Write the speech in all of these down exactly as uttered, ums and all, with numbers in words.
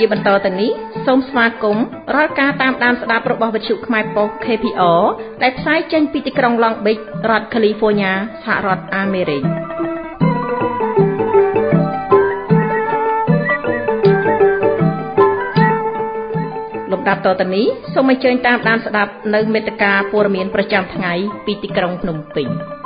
ជាបន្តទៅនេះសូមស្វាគមន៍រាល់ការតាមដានស្ដាប់របស់វិទ្យុខ្មែរប៉ុស្តិ៍ K P R ដែលផ្សាយចេញពីទីក្រុង Long Beach រដ្ឋ California សហរដ្ឋអាមេរិកលំដាប់តទៅនេះសូមអញ្ជើញតាមដានស្ដាប់នៅមេត្តាព័ត៌មានប្រចាំថ្ងៃពីទីក្រុងភ្នំពេញ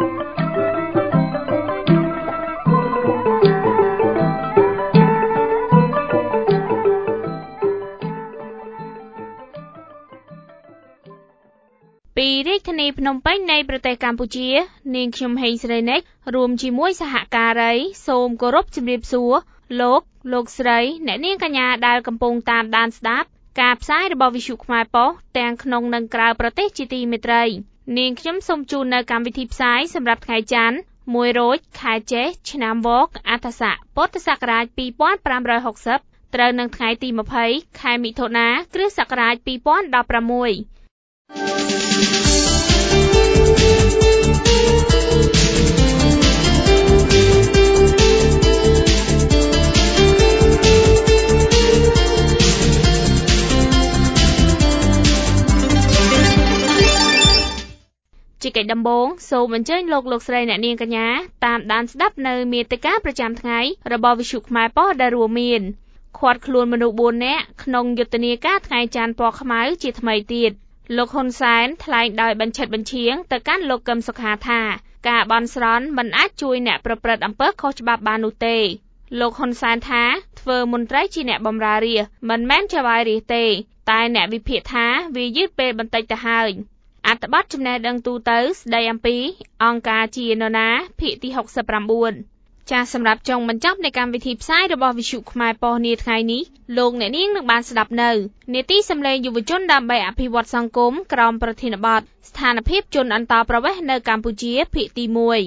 ពីរាជធានីភ្នំពេញនៃប្រទេសកម្ពុជានាងខ្ញុំហេងស្រីនិចរួមជាមួយសហការីសូមគោរពជម្រាបសួរលោកលោកស្រីអ្នកនាងកញ្ញាដែលកំពុងតាមដានស្ដាប់ការផ្សាយរបស់វិទ្យុខ្មែរប៉ុស្តិ៍ទាំងក្នុងនិងក្រៅប្រទេសជាទីមេត្រីនាងខ្ញុំសូមជូននៅកម្មវិធីផ្សាយសម្រាប់ថ្ងៃច័ន្ទមួយរោចខែចេសឆ្នាំវកអត្តស័កពុទ្ធសករាជពីរពាន់ប្រាំរយហកសិបត្រូវនឹងថ្ងៃទីម្ភៃខែមិថុនាគ្រិស្តសករាជពីរពាន់ដប់ប្រាំមួយជាកិច្ចដំបូងសូមអញ្ជើញលោកលោកស្រីអ្នកនាងកញ្ញាតាមដានស្ដាប់នៅមាតិកាប្រចាំថ្ងៃរបស់វិទ្យុខ្មែរប៉ុស្តិ៍ដែលរួមមានឃាត់ខ្លួនមនុស្សបួននាក់ក្នុងយុទ្ធនាការថ្ងៃច័ន្ទពណ៌ខ្មៅជាថ្មីទៀតលោកហ៊ុនសែនថ្លែងដោយបញ្ឆិតបញ្ឈៀងទៅកាន់លោកកឹមសុខាថាការបន់ស្រន់មិនអាចជួយអ្នកប្រព្រឹត្តអំពើខុសច្បាប់បាននោះទេលោកហ៊ុនសែនថាធ្វើមន្ត្រីជាអ្នកបម្រើរាស្ត្រមិនមែនចៅហ្វាយរាស្ត្រទេតែអ្នកវិភាគថាវាយឺតពេលបន្តិចទៅហើយអត្ថបទចំណេះដឹងទូទៅស្ដីអំពីអង្គការជានរណាភាគទីហុកសិបប្រាំបួនចាសសម្រាប់ចុងបញ្ចប់នៃកម្មវិធីផ្សាយរបស់វិទ្យុខ្មែរប៉ុស្តិ៍នាថ្ងៃនេះលោកអ្នកនាងនឹងបានស្ដាប់នៅនាទីសម្លេងយុវជនដើម្បីអភិវឌ្ឍសង្គមក្រោមប្រធានបទស្ថានភាពជនអន្តោប្រវេសន៍នៅកម្ពុជាភាគទីមួយ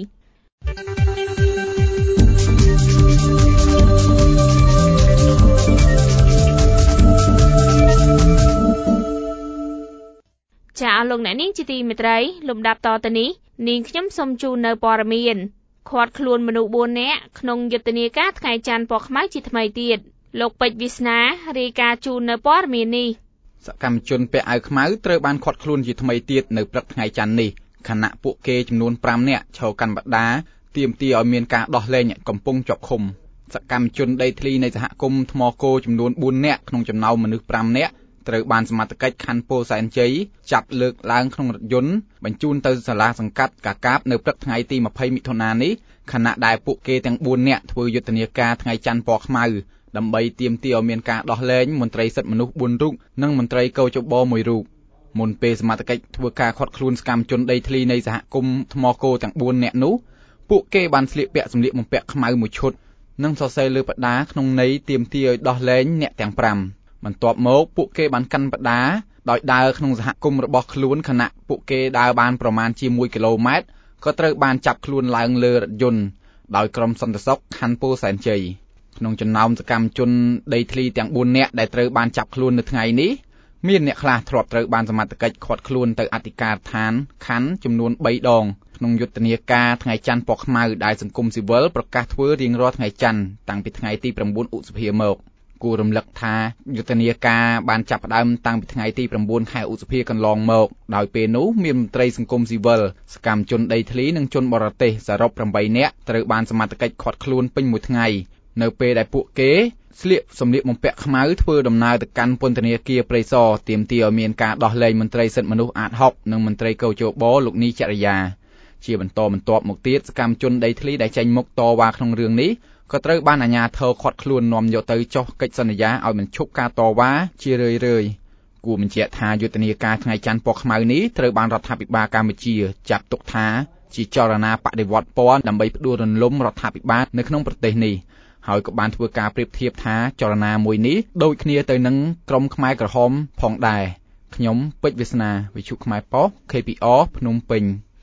ចាអស់លោកអ្នកនាងជាទីមេត្រីលំដាប់តទៅនេះនាងខ្ញុំសូមជូននៅព័ត៌មានឃាត់ខ្លួនមនុស្សបួននាក់ក្នុងយុទ្ធនាការថ្ងៃច័ន្ទពណ៌ខ្មៅជាថ្មីទៀតលោកពេជ្រវាសនារាយការណ៍ជូននៅព័ត៌មាននេះសកម្មជនពាក់អាវខ្មៅត្រូវបានឃាត់ខ្លួនជាថ្មីទៀតនៅព្រឹកថ្ងៃច័ន្ទនេះខណៈពួកគេចំនួនប្រាំនាក់ឈរកាន់បដាទាមទារឲ្យមានការដោះលែងអ្នកកំពុងជាប់ឃុំសកម្មជនដីធ្លីនៃសហគមន៍ថ្មគោចំនួនបួននាក់ក្នុងចំណោមមនុស្សប្រាំនាក់ត្រូវបានសមត្ថកិច្ចខណ្ឌពោធិ៍សែនជ័យចាប់លើកឡើងក្នុងរថយន្តបញ្ជូនទៅសាលាសង្កាត់កាកាបនៅព្រឹកថ្ងៃទីម្ភៃមិថុនានេះខណៈដែលពួកគេទាំងបួននាក់ធ្វើយុទ្ធនាការថ្ងៃច័ន្ទពណ៌ខ្មៅដើម្បីទាមទារឲ្យមានការដោះលែងមន្ត្រីសិទ្ធិមនុស្សបួនរូបនិងមន្ត្រីកោជបមួយរូបមុនពេលសមត្ថកិច្ចធ្វើការឃាត់ខ្លួនសកម្មជនដីធ្លីនៃសហគមន៍ថ្មគោទាំងបួននាក់នោះពួកគេបានស្លៀកពាក់សម្លៀកបំពាក់ខ្មៅមួយឈុតនិងសរសេរលើបដាក្នុងន័យទាមទារឲ្យដោះលែងអ្នកទាំងប្រាំបន្ទាប់មកពួកគេបានកាន់បដាដោយដើរក្នុងសហគមន៍របស់ខ្លួនខណៈពួកគេដើរបានប្រមាណជាមួយគីឡូម៉ែត្រក៏ត្រូវបានចាប់ខ្លួនឡើងលើរថយន្តដោយក្រុមសន្តិសុខខណ្ឌពោធិ៍សែនជ័យក្នុងចំណោមសកម្មជនដីធ្លីទាំងបួននាក់ដែលត្រូវបានចាប់ខ្លួននៅថ្ងៃនេះមានអ្នកខ្លះធ្លាប់ត្រូវបានសមត្ថកិច្ចឃាត់ខ្លួនទៅអធិការដ្ឋានខណ្ឌចំនួនបីដងក្នុងយុទ្ធនាការថ្ងៃច័ន្ទពណ៌ខ្មៅដែលសង្គមស៊ីវិលប្រកាសធ្វើរៀងរាល់ថ្ងៃច័ន្ទតាំងពីថ្ងៃទីប្រាំបួនឧសភាមកគួររំលឹកថាយុទ្ធនាការបានចាប់ផ្ដើមតាំងពីថ្ងៃទីប្រាំបួនខែឧសភាកន្លងមកដោយពេលនោះមានមន្ត្រីសង្គមស៊ីវិលសកម្មជនដីធ្លីនិងជនបរទេសសរុបប្រាំបីនាក់ត្រូវបានសមត្ថកិច្ចឃាត់ខ្លួនពេញមួយថ្ងៃនៅពេលដែលពួកគេស្លៀកសម្លៀកបំពាក់ខ្មៅធ្វើដំណើរទៅកាន់ពន្ធនាគារព្រៃសរទាមទារឲ្យមានការដោះលែងមន្ត្រីសិទ្ធិមនុស្សអាតហុកនិងមន្ត្រីកោជបលោកនីចរិយាជាបន្តបន្ទាប់មកទៀតសកម្មជនដីធ្លីដែលចេញមុខតវ៉ាក្នុងរឿងនេះក៏ត្រូវបានអាជ្ញាធរឃាត់ខ្លួននាំយកទៅចុះកិច្ចសន្យាឲ្យបញ្ឈប់ការតវ៉ាជារឿយៗគួរបញ្ជាក់ថាយុទ្ធនាការថ្ងៃច័ន្ទពណ៌ខ្មៅនេះត្រូវបានរដ្ឋាភិបាលកម្ពុជាចាត់ទុកថាជាចលនាបដិវត្តពណ៌ដើម្បីផ្ដួលរំលំរដ្ឋាភិបាលនៅក្នុងប្រទេសនេះហើយក៏បានធ្វើការប្រៀបធៀបថាចលនាមួយនេះដូចគ្នាទៅនឹងក្រុមខ្មែរក្រហមផងដែរខ្ញុំពេជ្រវាសនាវិទ្យុខ្មែរប៉ុស្តិ៍ K P R ភ្នំពេញ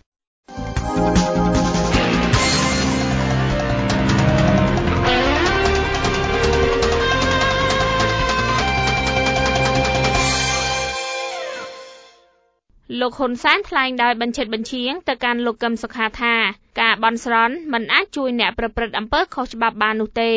លោកហ៊ុនសែនថ្លែងដោយបញ្ឆិតបញ្ឈៀងទៅកាន់លោកកឹមសុខាថាការបន់ស្រន់មិនអាចជួយអ្នកប្រព្រឹត្តអំពើខុសច្បាប់បាននោះទេ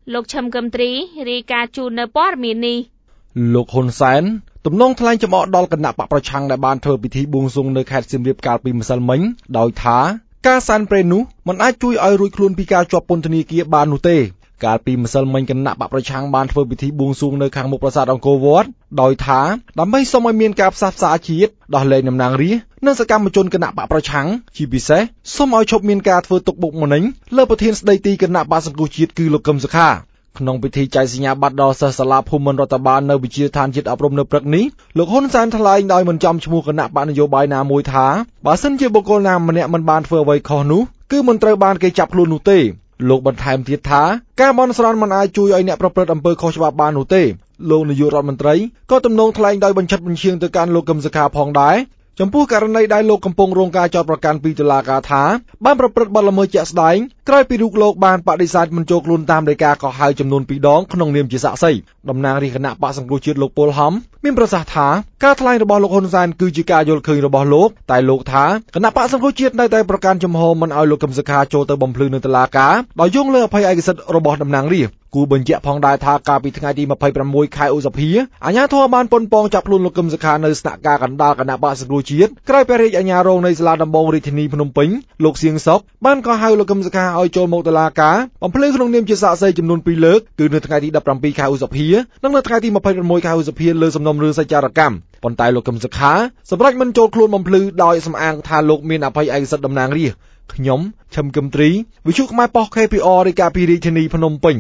លោកឈឹមកឹមត្រីរាយការណ៍ជូននៅព័ត៌មាននេះលោកហ៊ុនសែនទំនងថ្លែងចំអកដល់គណៈបកប្រឆាំងដែលបានធ្វើពិធីបួងសួងនៅខេត្តសៀមរាបកាលពីម្សិលមិញដោយថាការសែនព្រេននោះមិនអាចជួយឲ្យរួចខ្លួនពីការជាប់ពន្ធនាគារបាននោះទេកាលពីម្សិលមិញគណៈបកប្រឆាំងបានធ្វើពិធីបួងសួងនៅខាងមុខប្រាសាទអង្គរវត្តដោយថាដើម្បីសូមឲ្យមានការផ្សះផ្សាជាតិដោះលែងតំណាងរាស្ត្រនិងសកម្មជនគណៈបកប្រឆាំងជាពិសេសសូមឲ្យឈប់មានការធ្វើទុកបុកម្នេញលើប្រធានស្ដីទីគណៈបកសង្គ្រោះជាតិគឺលោកកឹមសុខាក្នុងពិធីចែកសញ្ញាបត្រដល់សិស្សសាលាភូមិន្ទរដ្ឋបាលនៅវិទ្យាស្ថានជាតិអប់រំនៅព្រឹកនេះលោកហ៊ុនសែនថ្លែងដោយមិនចំឈ្មោះគណៈបកនយោបាយណាមួយថាបើសិនជាបុគ្គលណាម្នាក់មិនបានធ្វើអ្វីខុសនោះគឺមិនត្រូវបានគេចាប់ខ្លួននោះទេលោកបន្ថែមទៀតថាការបន់ស្រន់មិនអាចជួយឲ្យអ្នកប្រព្រឹត្តអំពើខុសច្បាប់បាននោះទេលោកនាយករដ្ឋមន្ត្រីក៏ទំនងថ្លែងដោយបញ្ឆិតបញ្ឈៀងទៅកាន់លោកកឹមសុខាផងដែរចំពោះករណីដែលលោកកំពុងរងការចោទប្រកាន់ពីតុលាការថាបានប្រព្រឹត្តបទល្មើសជាក់ស្ដែងក្រោយពីរូបលោកបានបដិសេធមិនចូលខ្លួនតាមដីកាកោះហៅចំនួនពីរដងក្នុងនាមជាសាក្សីតំណាងរាជគណៈបកសង្គ្រោះជាតិលោកពលហំមានប្រសាសន៍ថាការថ្លែងរបស់លោកហ៊ុនសែនគឺជាការយល់ឃើញរបស់លោកតែលោកថាគណៈបកសង្គ្រោះជាតិនៅតែប្រកាន់ជំហរមិនឲ្យលោកកឹមសុខាចូលទៅបំភ្លឺនៅតុលាការដោយយោងលើអភ័យឯកសិទ្ធិរបស់តំណាងរាស្ត្រគូបញ្ជាក់ផងដែរថាកាលពីថ្ងៃទីម្ភៃប្រាំមួយខែឧសភាអាជ្ញាធរបានប៉ុនប៉ងចាប់ខ្លួនលោកកឹមសុខានៅស្នាក់ការកណ្ដាលគណៈបកសង្គ្រោះជាតិក្រោយព្រះរាជអាជ្ញារងនៃសាលាដំបងរាជធានីភ្នំពេញលោកសៀងសុកបានកោះហៅលោកកឹមសុខាឲ្យចូលមកតុលាការបំភ្លឺក្នុងនាមជាសាក្សីចំនួនពីរលើកគឺនៅថ្ងៃទីដប់ប្រាំពីរខែឧសភានិងនៅថ្ងៃទីម្ភៃប្រាំមួយខែឧសភាលើសំណុំរឿងសច្ចារកម្មប៉ុន្តែលោកកឹមសុខាសម្រេចមិនចូលខ្លួនបំភ្លឺដោយសំអាងថាលោកមានអភ័យឯកសិទ្ធិតំណាងរាស្ត្រខ្ញុំឈឹមកឹមត្រីវិទ្យុខ្មែរប៉ុស្តិ៍ ខេ ភី អារ រាយការណ៍ពីរាជធានីភ្នំពេញ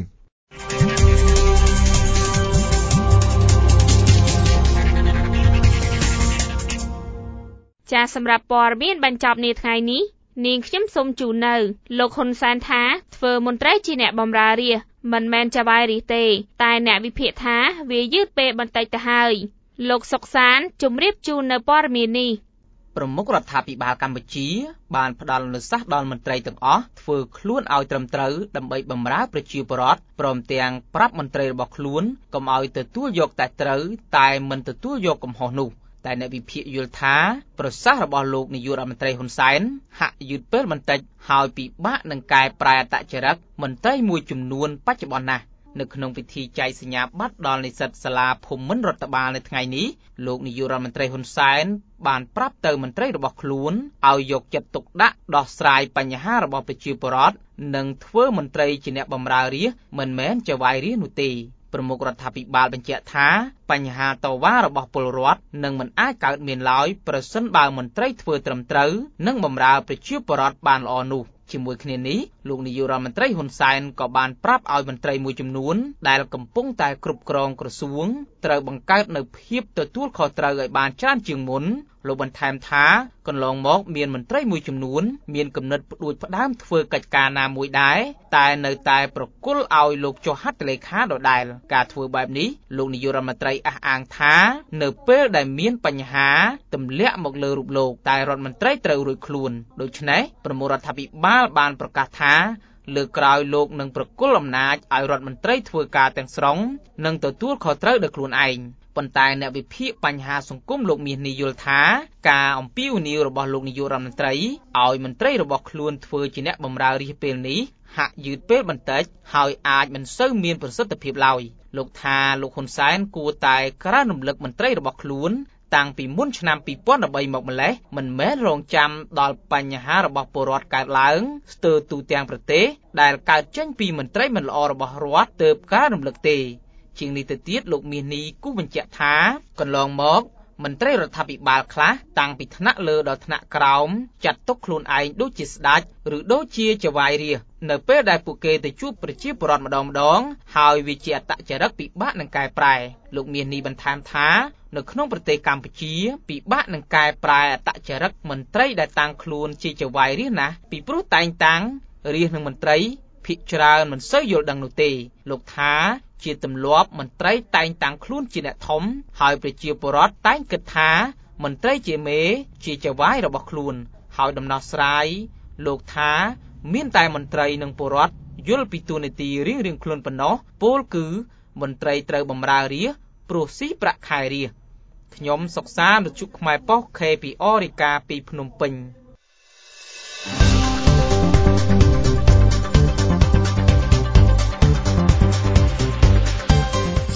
ចាសម្រាប់ព័ត៌មានបញ្ចប់នាថ្ងៃនេះនាងខ្ញុំសូមជូននៅលោកហ៊ុនសែនថាធ្វើមន្ត្រីជាអ្នកបម្រើរាស្ត្រមិនមែនចវាយរាស្ត្រទេតែអ្នកវិភាគថាវាយឺតពេលបន្តិចទៅហើយលោកសុកសានជម្រាបជូននៅព័ត៌មាននេះប្រមុខរដ្ឋាភិបាលកម្ពុជាបានផ្ដល់នូវសាសដល់មន្ត្រីទាំងអស់ធ្វើខ្លួនឲ្យត្រឹមត្រូវដើម្បីបម្រើប្រជាពលរដ្ឋព្រមទាំងប្រាប់មន្ត្រីរបស់ខ្លួនកុំឲ្យទទួលយកតែត្រូវតែមិនទទួលយកកំហុសនោះតែអ្នកវិភាគយល់ថាប្រសាសន៍របស់លោកនាយករដ្ឋមន្ត្រីហ៊ុនសែនហាក់យឺតពេលបន្តិចហើយពិបាកនឹងកែប្រែអត្តចរិតមន្ត្រីមួយចំនួនបច្ចុប្បន្នណាស់នៅក្នុងពិធីចែកសញ្ញាបត្រដល់និស្សិតសាលាភូមិន្ទរដ្ឋបាលនៅថ្ងៃនេះលោកនាយករដ្ឋមន្ត្រីហ៊ុនសែនបានប្រាប់ទៅមន្ត្រីរបស់ខ្លួនឲ្យយកចិត្តទុកដាក់ដោះស្រាយបញ្ហារបស់ប្រជាពលរដ្ឋនិងធ្វើមន្ត្រីជាអ្នកបម្រើរាស្ត្រមិនមែនចវាយរាស្ត្រនោះទេប្រមុខរដ្ឋាភិបាលបញ្ជាក់ថាបញ្ហាតវ៉ារបស់ពលរដ្ឋនឹងមិនអាចកើតមានឡើយប្រសិនបើមន្ត្រីធ្វើត្រឹមត្រូវនិងបម្រើប្រជាពលរដ្ឋបានល្អនោះជាមួយគ្នានេះលោកនាយករដ្ឋមន្ត្រីហ៊ុនសែនក៏បានប្រាប់ឲ្យមន្ត្រីមួយចំនួនដែលកំពុងតែគ្រប់គ្រងក្រសួងត្រូវបង្កើតនូវភាពទទួលខុសត្រូវឲ្យបានច្រើនជាងមុនលោកបន្ថែមថាកន្លងមកមានមន្ត្រីមួយចំនួនមានគំនិតផ្ដួចផ្ដើមធ្វើកិច្ចការណាមួយដែរតែនៅតែប្រគល់ឲ្យលោកចុះហត្ថលេខាដដែលការធ្វើបែបនេះលោកនាយករដ្ឋមន្ត្រីអះអាងថានៅពេលដែលមានបញ្ហាទម្លាក់មកលើរូបលោកតែរដ្ឋមន្ត្រីត្រូវរួចខ្លួនដូច្នេះប្រមុខរដ្ឋាភិបាលបានប្រកាសថាលើកក្រោយលោកនឹងប្រគល់អំណាចឲ្យរដ្ឋមន្ត្រីធ្វើការទាំងស្រុងនិងទទួលខុសត្រូវដោយខ្លួនឯងប៉ុន្តែអ្នកវិភាគបញ្ហាសង្គមលោកមាសនេះយល់ថាការអំពាវនាវរបស់លោកនាយករដ្ឋមន្ត្រីឲ្យមន្ត្រីរបស់ខ្លួនធ្វើជាអ្នកបម្រើរាជពេលនេះហាក់យឺតពេលបន្តិចហើយអាចមិនសូវមានប្រសិទ្ធភាពឡើយលោកថាលោកហ៊ុនសែនគួរតែក្រើនរំលឹកមន្ត្រីរបស់ខ្លួនតាំងពីមុនឆ្នាំពីរពាន់13មកម្លេះមិនមែនរងចាំដល់បញ្ហារបស់ពលរដ្ឋកើតឡើងស្ទើរទូទាំងប្រទេសដែលកើតចេញពីមន្ត្រីមិនល្អរបស់រដ្ឋទើបក្រើនរំលឹកទេជាងនេះទៅទៀតលោកមាសនេះគូបញ្ជាក់ថាកន្លងមកមន្ត្រីរដ្ឋាភិបាលខ្លះតាំងពីថ្នាក់លើដល់ថ្នាក់ក្រោមចាត់ទុកខ្លួនឯងដូចជាស្ដេចឬដូចជាចវាយរាស្ត្រនៅពេលដែលពួកគេទៅជួបប្រជាពលរដ្ឋម្ដងម្ដងហើយវាជាអត្តចរិតពិបាកនឹងកែប្រែលោកមាសនេះបន្ថែមថានៅក្នុងប្រទេសកម្ពុជាពិបាកនឹងកែប្រែអត្តចរិតមន្ត្រីដែលតាំងខ្លួនជាចវាយរាស្ត្រណាស់ពីព្រោះតែងតាំងរាស្ត្រនឹងមន្ត្រីភាគច្រើនមិនសូវយល់ដឹងនោះទេលោកថាជាទម្លាប់មន្ត្រីតែងតាំងខ្លួនជាអ្នកធំហើយប្រជាពលរដ្ឋតែងគិតថាមន្ត្រីជាមេជាចវាយរបស់ខ្លួនហើយដំណោះស្រាយលោកថាមានតែមន្ត្រីនិងពលរដ្ឋយល់ពីតួនាទីរៀងៗខ្លួនប៉ុណ្ណោះពោលគឺមន្ត្រីត្រូវបម្រើរាស្ត្រព្រោះស៊ីប្រាក់ខែរាស្ត្រខ្ញុំសុកសានវិទ្យុខ្មែរប៉ុស្តិ៍ ខេ ភី អារ រាយការណ៍ពីភ្នំពេញ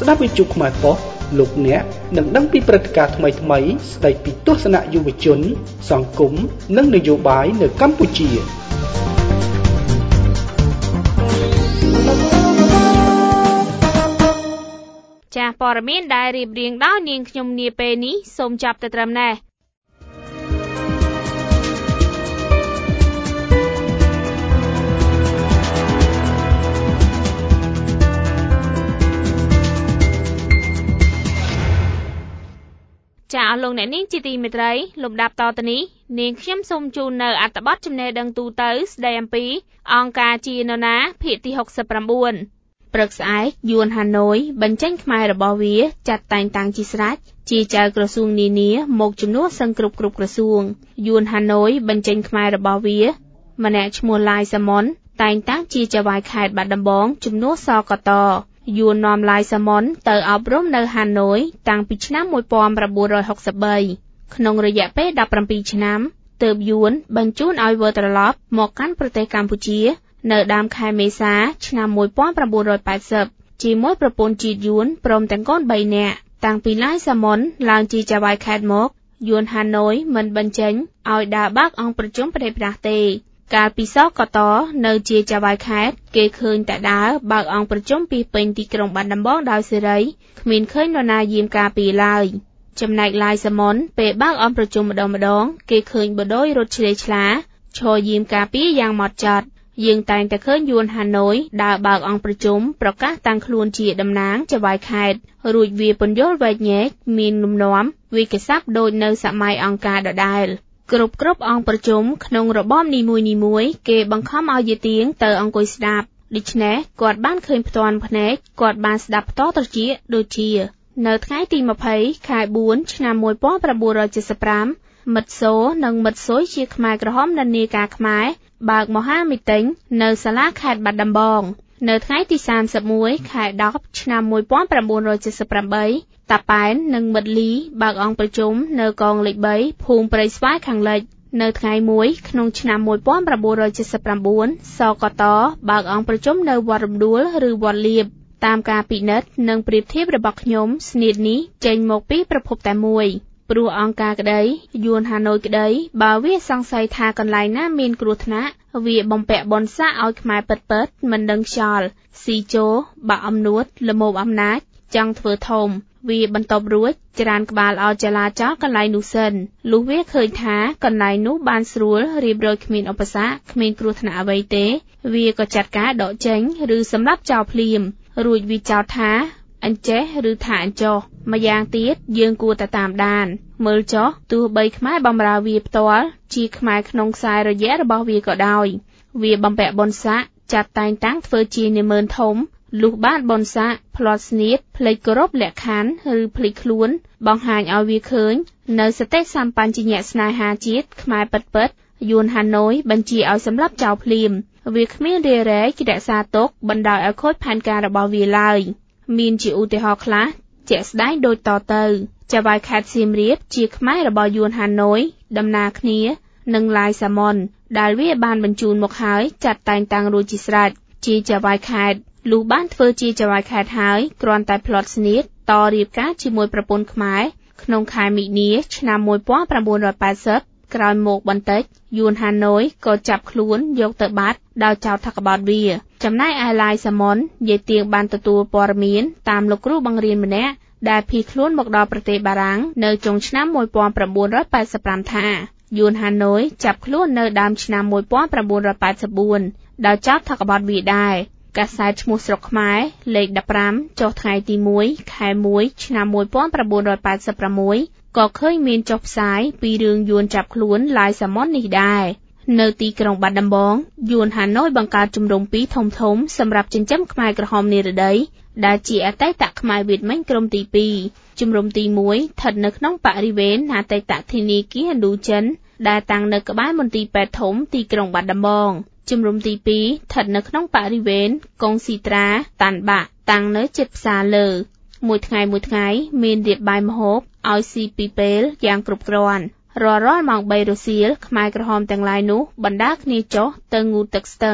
ស្ដាប់វិទ្យុខ្មែរប៉ុស្តិ៍លោកអ្នកនឹងដឹងពីព្រឹត្តិការណ៍ថ្មីៗស្ដីពីទស្សនៈយុវជនសង្គមនិងនយោបាយនៅកម្ពុជាចាស់ព័ត៌មានដែលរៀបរៀងដោយនាងខ្ញុំនាពេលនេះសូមចាប់តែត្រឹមនេះចាអស់លោកអ្នកនាងជាទីមេត្រីលំដាប់តទៅនេះនាងខ្ញុំសូមជូននៅអត្ថបទចំណេះដឹងទូទៅស្ដីអំពីអង្គការជានរណាភាគទីហុកសិបប្រាំបួនព្រឹកស្អែកយួនហាណូយបញ្ចេញខ្មែររបស់វាចាត់តែងតាំងជាស្រេចជាចៅក្រសួងនានាមកជំនួសសឹងគ្រប់គ្រប់ក្រសួងយួនហាណូយបញ្ចេញខ្មែររបស់វាម្នាក់ឈ្មោះឡាយសាមុនតែងតាំងជាចៅហ្វាយខេត្តបាត់ដំបងជំនួសសកតយួននាំឡាយសាមុនទៅអប់រំនៅហាណូយតាំងពីឆ្នាំmột nghìn chín trăm sáu mươi baក្នុងរយៈពេលដប់ប្រាំពីរឆ្នាំទើបយួនបញ្ជូនឲ្យវិលត្រឡប់មកកាន់ប្រទេសកម្ពុជានៅដើមខែមេសាឆ្នាំmột nghìn chín trăm tám mươiជាមួយប្រពន្ធជាតិយួនព្រមទាំងកូនបីនាក់តាំងពីឡាយសាមុនឡើងជាចៅហ្វាយខេត្តមកយួនហាណូយមិនបញ្ចេញឲ្យដើរបើកអង្គប្រជុំប្រទេសប្រាសទេកាលពីសកតនៅជាចៅហ្វាយខេត្តគេឃើញតែដើរបើកអង្គប្រជុំពីពេញទីក្រុងបាត់ដំបងដោយសេរីគ្មានឃើញនរណាយាមការពីឡើយចំណែកឡាយសាមុនពេលបើកអង្គប្រជុំម្ដងម្ដងគេឃើញបដូយរត់ឆ្លេឆ្លាឈរយាមការពីយ៉ាងម៉ត់ចត់យើងតែងតែឃើញយួនហាណូយដើរបើកអង្គប្រជុំប្រកាសតាំងខ្លួនជាតំណាងចៅហ្វាយខេត្តរួចវាពន្យល់វែកញែកមានលំនាំវាកិស័ព្ទដូចនៅសម័យអង្គការដដែលគ្រប់គ្រប់អង្គប្រជុំក្នុងរបបនីមួយៗគេបង្ខំឲ្យយាទៀងទៅអង្គុយស្ដាប់ដូច្នេះគាត់បានឃើញផ្ទាល់ភ្នែកគាត់បានស្ដាប់ផ្ទាល់ត្រចៀកដូចជានៅថ្ងៃទីยี่สิบខែបួនឆ្នាំmột nghìn chín trăm bảy mươi lămមិត្តសូនិងមិត្តស៊ុយជាខ្មែរក្រហមនិន្នាការខ្មែរបើកមហាមីតិងនៅសាលាខេត្តបាត់ដំបងនៅថ្ងៃទីសាមសិបមួយខែដប់ឆ្នាំmột nghìn chín trăm bảy mươi támតាប៉ែននិងមិត្តលីបើកអង្គប្រជុំនៅកងលេខបីភូមិព្រៃស្វាយខាងលិចនៅថ្ងៃមួយក្នុងឆ្នាំmột nghìn chín trăm bảy mươi chínសកតបើកអង្គប្រជុំនៅវត្តរំដួលឬវត្តលៀបតាមការពិនិត្យនិងប្រៀបធៀបរបស់ខ្ញុំស្នៀតនេះចេញមកពីប្រភពតែមួយព្រោះអង្គការក្តីយួនហាណូយក្តីបើវាសង្ស័យថាកន្លែងណាមានគ្រោះថ្នាក់វាបំពាក់បនសាឲ្យខ្មែរពិតពិតមិនដឹងខ្យល់ស៊ីជោបាក់អំនួតលមោបអំណាចចង់ធ្វើធំវាបន្ទប់រួចច្រានក្បាលឲ្យចលាចលកន្លែងនោះសិនលុះវាឃើញថាកន្លែងនោះបានស្រួលរៀបរយគ្មានឧបសគ្គគ្មានគ្រោះថ្នាក់អ្វីទេវាក៏ចាត់ការដកចេញឬសម្លាប់ចោលភ្លាមរួចវាចោទថាអញ្ចេះឬថាអញ្ចោះម្យ៉ាងទៀតយើងគួរតែតាមដានមើលចោះទោះបីខ្មែរបំរើវាផ្ទាល់ជាខ្មែរក្នុងខ្សែរយៈរបស់វាក៏ដោយវាបំពាក់បុណ្យស័ក្តិចាត់តែងតាំងធ្វើជានាម៉ឺនធំលុះបានបុណ្យស័ក្តិផ្លាត់ស្នៀតភ្លេចគោរពលក្ខខណ្ឌឬភ្លេចខ្លួនបង្ហាញឲ្យវាឃើញនៅសតិសម្បញ្ញៈស្នេហាជាតិខ្មែរពិតពិតយួនហាណូយបញ្ជាឲ្យសម្លាប់ចោលភ្លាមវាគ្មានរារែករក្សាទុកបណ្ដោយឲ្យខូចផែនការរបស់វាឡើយមានជាឧទាហរណ៍ខ្លះជាក់ស្ដែងដូចតទៅចៅហ្វាយខេត្តសៀមរាបជាខ្មែររបស់យួនហាណូយដំណើរគ្នានឹងឡាយសាមុនដែលវាបានបញ្ជូនមកហើយចាត់តែងតាំងរួចជាស្រេចជាចៅហ្វាយខេត្តលុះបានធ្វើជាចៅហ្វាយខេត្តហើយគ្រាន់តែផ្លត់ស្នៀតតរៀបការជាមួយប្រពន្ធខ្មែរក្នុងខែមីនាឆ្នាំmột nghìn chín trăm tám mươiក្រោយមកបន្តិចយួនហាណូយក៏ចាប់ខ្លួនយកទៅបាត់ដោយចោទថាក្បត់វាចំណែកឯឡាយសាមុនយាយទៀងបានទទួលព័ត៌មានតាមលោកគ្រូបង្រៀនម្នាក់ដែលភៀសខ្លួនមកដល់ប្រទេសបារាំងនៅចុងឆ្នាំmột nghìn chín trăm tám mươi lămថាយួនហាណូយចាប់ខ្លួននៅដើមឆ្នាំmột nghìn chín trăm tám mươi tưដោយចោទថាក្បត់វាដែរកាសែតឈ្មោះស្រុកខ្មែរលេខដប់ប្រាំចុះថ្ងៃទីមួយខែមួយឆ្នាំmột nghìn chín trăm tám mươi sáuក៏ឃើញមានចុះផ្សាយពីរឿងយួនចាប់ខ្លួនឡាយសាមុននេះដែរនៅទីក្រុងបាត់ដំបងយួនហាណូយបង្កើតជំរំពីរធំធំសម្រាប់ចិញ្ចឹមខ្មែរក្រហមនិរតីដែលជាអតីតខ្មែរវៀតមិញក្រុមទីពីរជំរំទីមួយស្ថិតនៅក្នុងបរិវេណអតីតធនាគារឥណ្ឌូចិនដែលតាំងនៅក្បែរមន្ទីរពេទ្យធំទីក្រុងបាត់ដំបងជំរំទីពីរស្ថិតនៅក្នុងបរិវេណកុងស៊ីត្រាតាន់បាក់តាំងនៅជិតផ្សារលើមួយថ្ងៃមួយថ្ងៃមានរៀបបាយម្ហូបឲ្យស៊ីពីពេលយ៉ាងគ្រប់គ្រាន់រាល់រាល់ម៉ោងបីរសៀលខ្មែរក្រហមទាំងឡាយនោះបណ្ដាគ្នាចុះទៅងូតទឹកស្ទឹងហ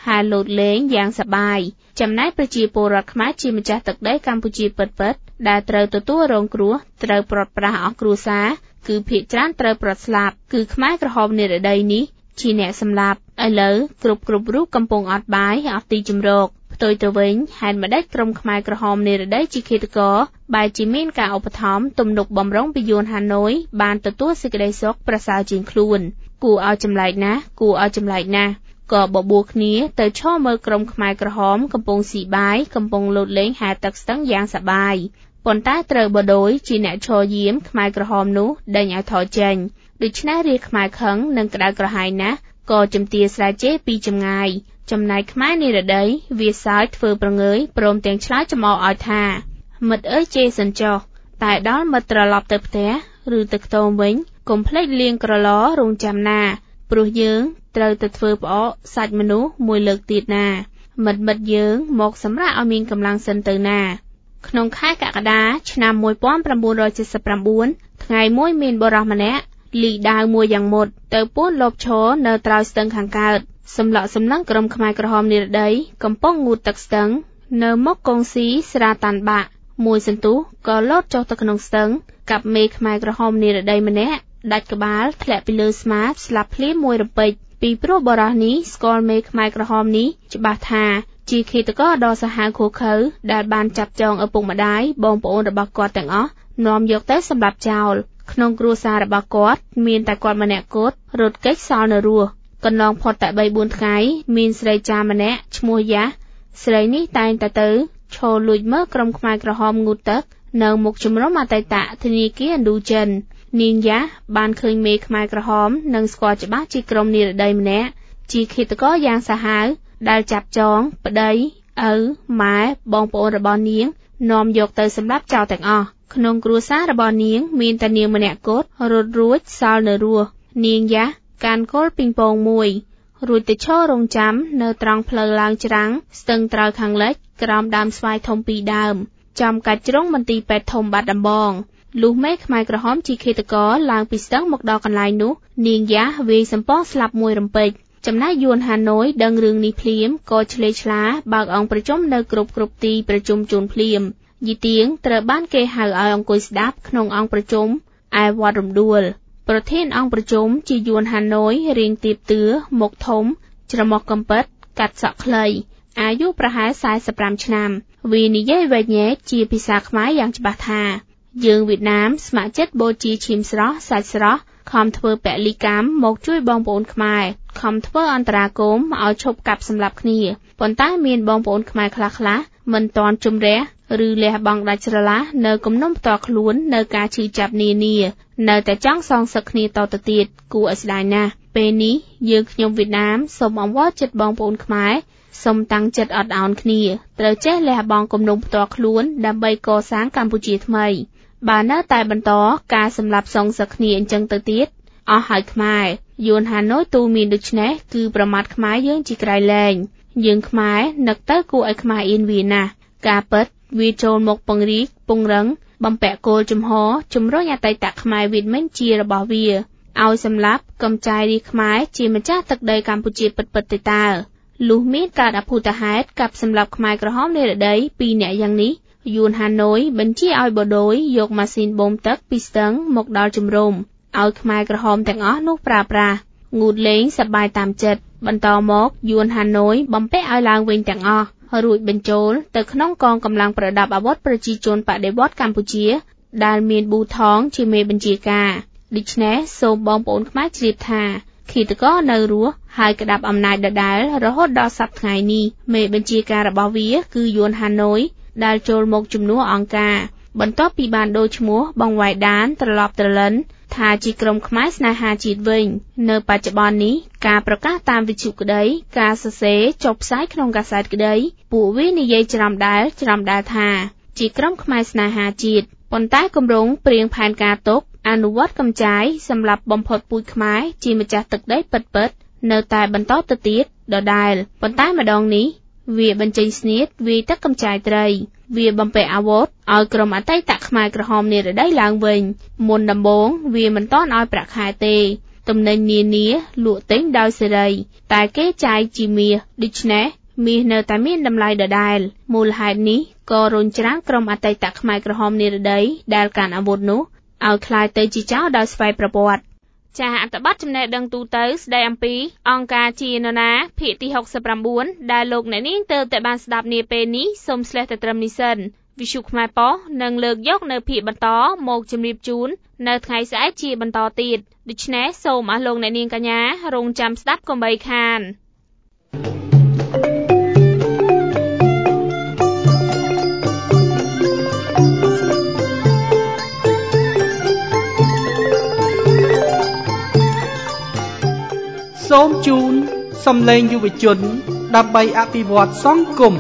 ហើយលោតលេងយ៉ាងសប្បាយចំណែកប្រជាពលរដ្ឋខ្មែរជាម្ចាស់ទឹកដីកម្ពុជាពិតៗដែលត្រូវទទួលរងគ្រោះត្រូវព្រាត់ប្រាសអស់គ្រួសារគឺភាគច្រើនត្រូវព្រាត់ស្លាប់គឺខ្មែរក្រហមនិរដីនេះជាអ្នកសម្លាប់ឥឡូវគ្រប់គ្រប់រូបកំពុងអត់បាយអត់ទីជម្រកផ្ទុយទៅវិញហេតុម្ដេចក្រុមខ្មែរក្រហមនិរដីជាឃាតករបែរជាមានការឧបត្ថម្ភទំនុកបំរុងពីយួនហាណូយបានទទួលសេចក្តីសុខប្រសើរជាងខ្លួនគួរឲ្យចម្លែកណាស់គួរឲ្យចម្លែកណាស់ក៏បបួលគ្នាទៅឈរមើលក្រុមខ្មែរក្រហមកំពុងស៊ីបាយកំពុងលោតលេងហែទឹកស្ទឹងយ៉ាងសប្បាយប៉ុន្តែត្រូវបដូយជាអ្នកឈរយាមខ្មែរក្រហមនោះដេញឲ្យថយចេញដូច្នេះរាជខ្មែរខឹងនិងក្តៅក្រហាយណាស់ក៏ជំទាស្រែជេរពីចម្ងាយចំណែកខ្មែរនិរដីវាសើចធ្វើប្រងើយព្រមទាំងឆ្លើយចំអកឲ្យថាមិត្តអើយជេរសិនចុះតែដល់មិត្តត្រឡប់ទៅផ្ទះឬទៅខ្ទមវិញកុំភ្លេចលាងក្រឡរងចាំណាព្រោះយើងត្រូវទៅធ្វើផ្អកសាច់មនុស្សមួយលើកទៀតណាមិត្តមិត្តយើងមកសម្រាប់ឲ្យមានកម្លាំងសិនទៅណាក្នុងខែកក្កដាឆ្នាំmột nghìn chín trăm bảy mươi chínថ្ងៃមួយមានបុរសម្នាក់លីដាវមួយយ៉ាងមុតទៅពួនលបឈរនៅត្រើយស្ទឹងខាងកើតសម្លក់សម្លឹងក្រុមខ្មែរក្រហមនិរដីកំពុងងូតទឹកស្ទឹងនៅមុខកងស៊ីស្រាតាន់បាក់មួយសន្ទុះក៏លោតចុះទៅក្នុងស្ទឹងកាប់មេខ្មែរក្រហមនិរដីម្នាក់ដាច់ក្បាលធ្លាក់ពីលើស្មាស្លាប់ភ្លាមមួយរំពេចពីព្រោះបរិះនេះស្គាល់មេខ្មែរក្រហមនេះច្បាស់ថាជាឃាតករដ៏សាហាវឃោរឃៅដែលបានចាប់ចងឪពុកម្ដាយបងប្អូនរបស់គាត់ទាំងអស់នាំយកទៅសម្លាប់ចោលក្នុងគ្រួសាររបស់គាត់មានតែគាត់ម្នាក់គត់រត់គេចសល់នៅរស់កន្លងផុតតែបីបួនថ្ងៃមានស្រីចាម្នាក់ឈ្មោះយ៉ាស្រីនេះតែងតែទៅឈរលួចមើលក្រុមខ្មែរក្រហមងូតទឹកនៅមុខជំរំអតីតធនាគារឥណ្ឌូចិននាងយ៉ាបានឃើញមេខ្មែរក្រហមនិងស្គាល់ច្បាស់ជាក្រុមនិរដីម្នាក់ជាឃាតករយ៉ាងសាហាវដែលចាប់ចងប្តីឪម៉ែបងប្អូនរបស់នាងនាំយកទៅសម្លាប់ចោលទាំងអស់ក្នុងគ្រួសាររបស់នាងមានតែនាងម្នាក់គត់រត់រួចសល់នៅរស់នាងយ៉ាកាន់គល់ពីងពងមួយរួចទៅឈររងចាំនៅត្រង់ផ្លូវឡើងច្រាំងស្ទឹងត្រើយខាងលិចក្រោមដើមស្វាយធំពីរដើមចំកាច់ជ្រុងមន្ទីរពេទ្យធំបាត់ដំបងលុះមេខ្មែរក្រហមជាឃាតករឡើងពីស្ទឹងមកដល់កន្លែងនោះនាងយ៉ាវាយសម្ប៉ោស្លាប់មួយរំពេចចំណែកយួនហាណូយដឹងរឿងនេះភ្លាមក៏ឆ្លេឆ្លាបើកអង្គប្រជុំនៅគ្រប់គ្រប់ទីប្រជុំជូនភ្លាមយីទៀងត្រូវបានគេហៅឲ្យអង្គុយស្ដាប់ក្នុងអង្គប្រជុំឯវត្តរំដួលប្រធានអង្គប្រជុំជាយួនហាណូយរៀងទៀបតឿមុខធំច្រមុះកំពិតកាត់សក់ខ្លីអាយុប្រហែលសែសិបប្រាំឆ្នាំវានិយាយវែកញែកជាភាសាខ្មែរយ៉ាងច្បាស់ថាយើងវៀតណាមស្ម័គ្រចិត្តបូជាឈាមស្រស់សាច់ស្រស់ខំធ្វើពលិកម្មមកជួយបងប្អូនខ្មែរខំធ្វើអន្តរាគមន៍ឲ្យឈប់កាប់សម្លាប់គ្នាប៉ុន្តែមានបងប្អូនខ្មែរខ្លះៗមិនទាន់ជំរះឬលះបង់ដាច់ស្រឡះនៅគំនុំផ្ទាល់ខ្លួននៅការឈឺចាប់នានានៅតែចង់សងសឹកគ្នាតទៅទៀតគួរឲ្យស្ដាយណាស់ពេលនេះយើងខ្ញុំវៀតណាមសូមអង្វរចិត្តបងប្អូនខ្មែរសូមតាំងចិត្តអត់ឱនគ្នាត្រូវចេះលះបង់គំនុំផ្ទាល់ខ្លួនដើម្បីកសាងកម្ពុជាថ្មីបើនៅតែបន្តការសម្លាប់សងសឹកគ្នាអញ្ចឹងទៅទៀតអស់ហើយខ្មែរយួនហាណូយទូមានដូច្នេះគឺប្រមាថខ្មែរយើងជាក្រៃលែងយើងខ្មែរនឹកទៅគួរឲ្យខ្មែរអៀនវាណាស់ការពិតវាចូលមកពង្រីកពង្រឹងបំពាក់គោលជំហរជំរុញអតីតខ្មែរវៀតមិញជារបស់វាឲ្យសម្លាប់កំចាយរាជខ្មែរជាម្ចាស់ទឹកដីកម្ពុជាពិតពិតទៅតើលុះមានការអភូតហេតុកັບសម្លាប់ខ្មែរក្រហមនិរដីពីរនាក់យ៉ាងនេះយួនហាណូយបញ្ជាឲ្យបដូយយកម៉ាស៊ីនបូមទឹកពីស្ទឹងមកដល់ជំរំឲ្យខ្មែរក្រហមទាំងអស់នោះប្រើប្រាស់ងូតលេងសប្បាយតាមចិត្តបន្តមកយួនហាណូយបំពាក់ឲ្យឡើងវិញទាំងអស់រួចបញ្ចូលទៅក្នុងកងកម្លាំងប្រដាប់អាវុធប្រជាជនបដិវត្តន៍កម្ពុជាដែលមានប៊ូថងជាមេបញ្ជាការដូច្នេះសូមបងប្អូនខ្មែរជ្រាបថាឃាតករនៅរស់ហើយក្តាប់អំណាចដដែលរហូតដល់សប្តាហ៍ថ្ងៃនេះមេបញ្ជាការរបស់វាគឺយួនហាណូយដែលចូលមកជំនួសអង្គការបន្ទាប់ពីបានដូរឈ្មោះបងវាយដានត្រឡប់ត្រលិនថាជាក្រុមខ្មែរស្នេហាជាតិវិញនៅបច្ចុប្បន្ននេះការប្រកាសតាមវិទ្យុក្តីការសរសេរចុះផ្សាយក្នុងកាសែតក្តីពួកវានិយាយច្រាំដែលច្រាំដែលថាជាក្រុមខ្មែរស្នេហាជាតិប៉ុន្តែគម្រោងព្រៀងផែនការទុកអនុវត្តកម្ចាយសម្រាប់បំផុតពូជខ្មែរជាម្ចាស់ទឹកដីពិតពិតនៅតែបន្តទៅទៀតដដែលប៉ុន្តែម្ដងនេះវាបញ្ចេញស្នៀតវាទឹកកម្ចាយត្រីវាបំពាក់អាវុធឲ្យក្រុមអតីតខ្មែរក្រហមនិរដីឡើងវិញមុនដំបូងវាមិនទាន់ឲ្យប្រាក់ខែទេទំនិញនានាលក់ទិញដោយសេរីតែគេចាយជាមាសដូច្នេះមាសនៅតែមានតម្លៃដដែលមូលហេតុនេះក៏រុញច្រានក្រុមអតីតខ្មែរក្រហមនិរតីដែលកាន់អាវុធនោះឲ្យคล้ายទៅជាចោរដោយស្វ័យប្រវត្តិចាអត្ថបទចំណេះដឹងទូទៅស្ដីអំពីអង្គការជានរណាភាគទីហុកសិប៩ដែលលោកអ្នកនាងទើបតែបានស្ដាប់នាពេលនេះសូមស្លេះតែត្រឹមនេះសិនវិទ្យុខ្មែរប៉ុស្តិ៍នឹងលើកយកនៅភាគបន្តមកជម្រាបជូននៅថ្ងៃស្អែកជាបន្តទៀតដូច្នេះសូមអស់លោកអ្នកនាងកញ្ញារងចាំស្ដាប់កុំបីខានសូមជូនសំឡេងយុវជនដើម្បីអភិវឌ្ឍសង្គម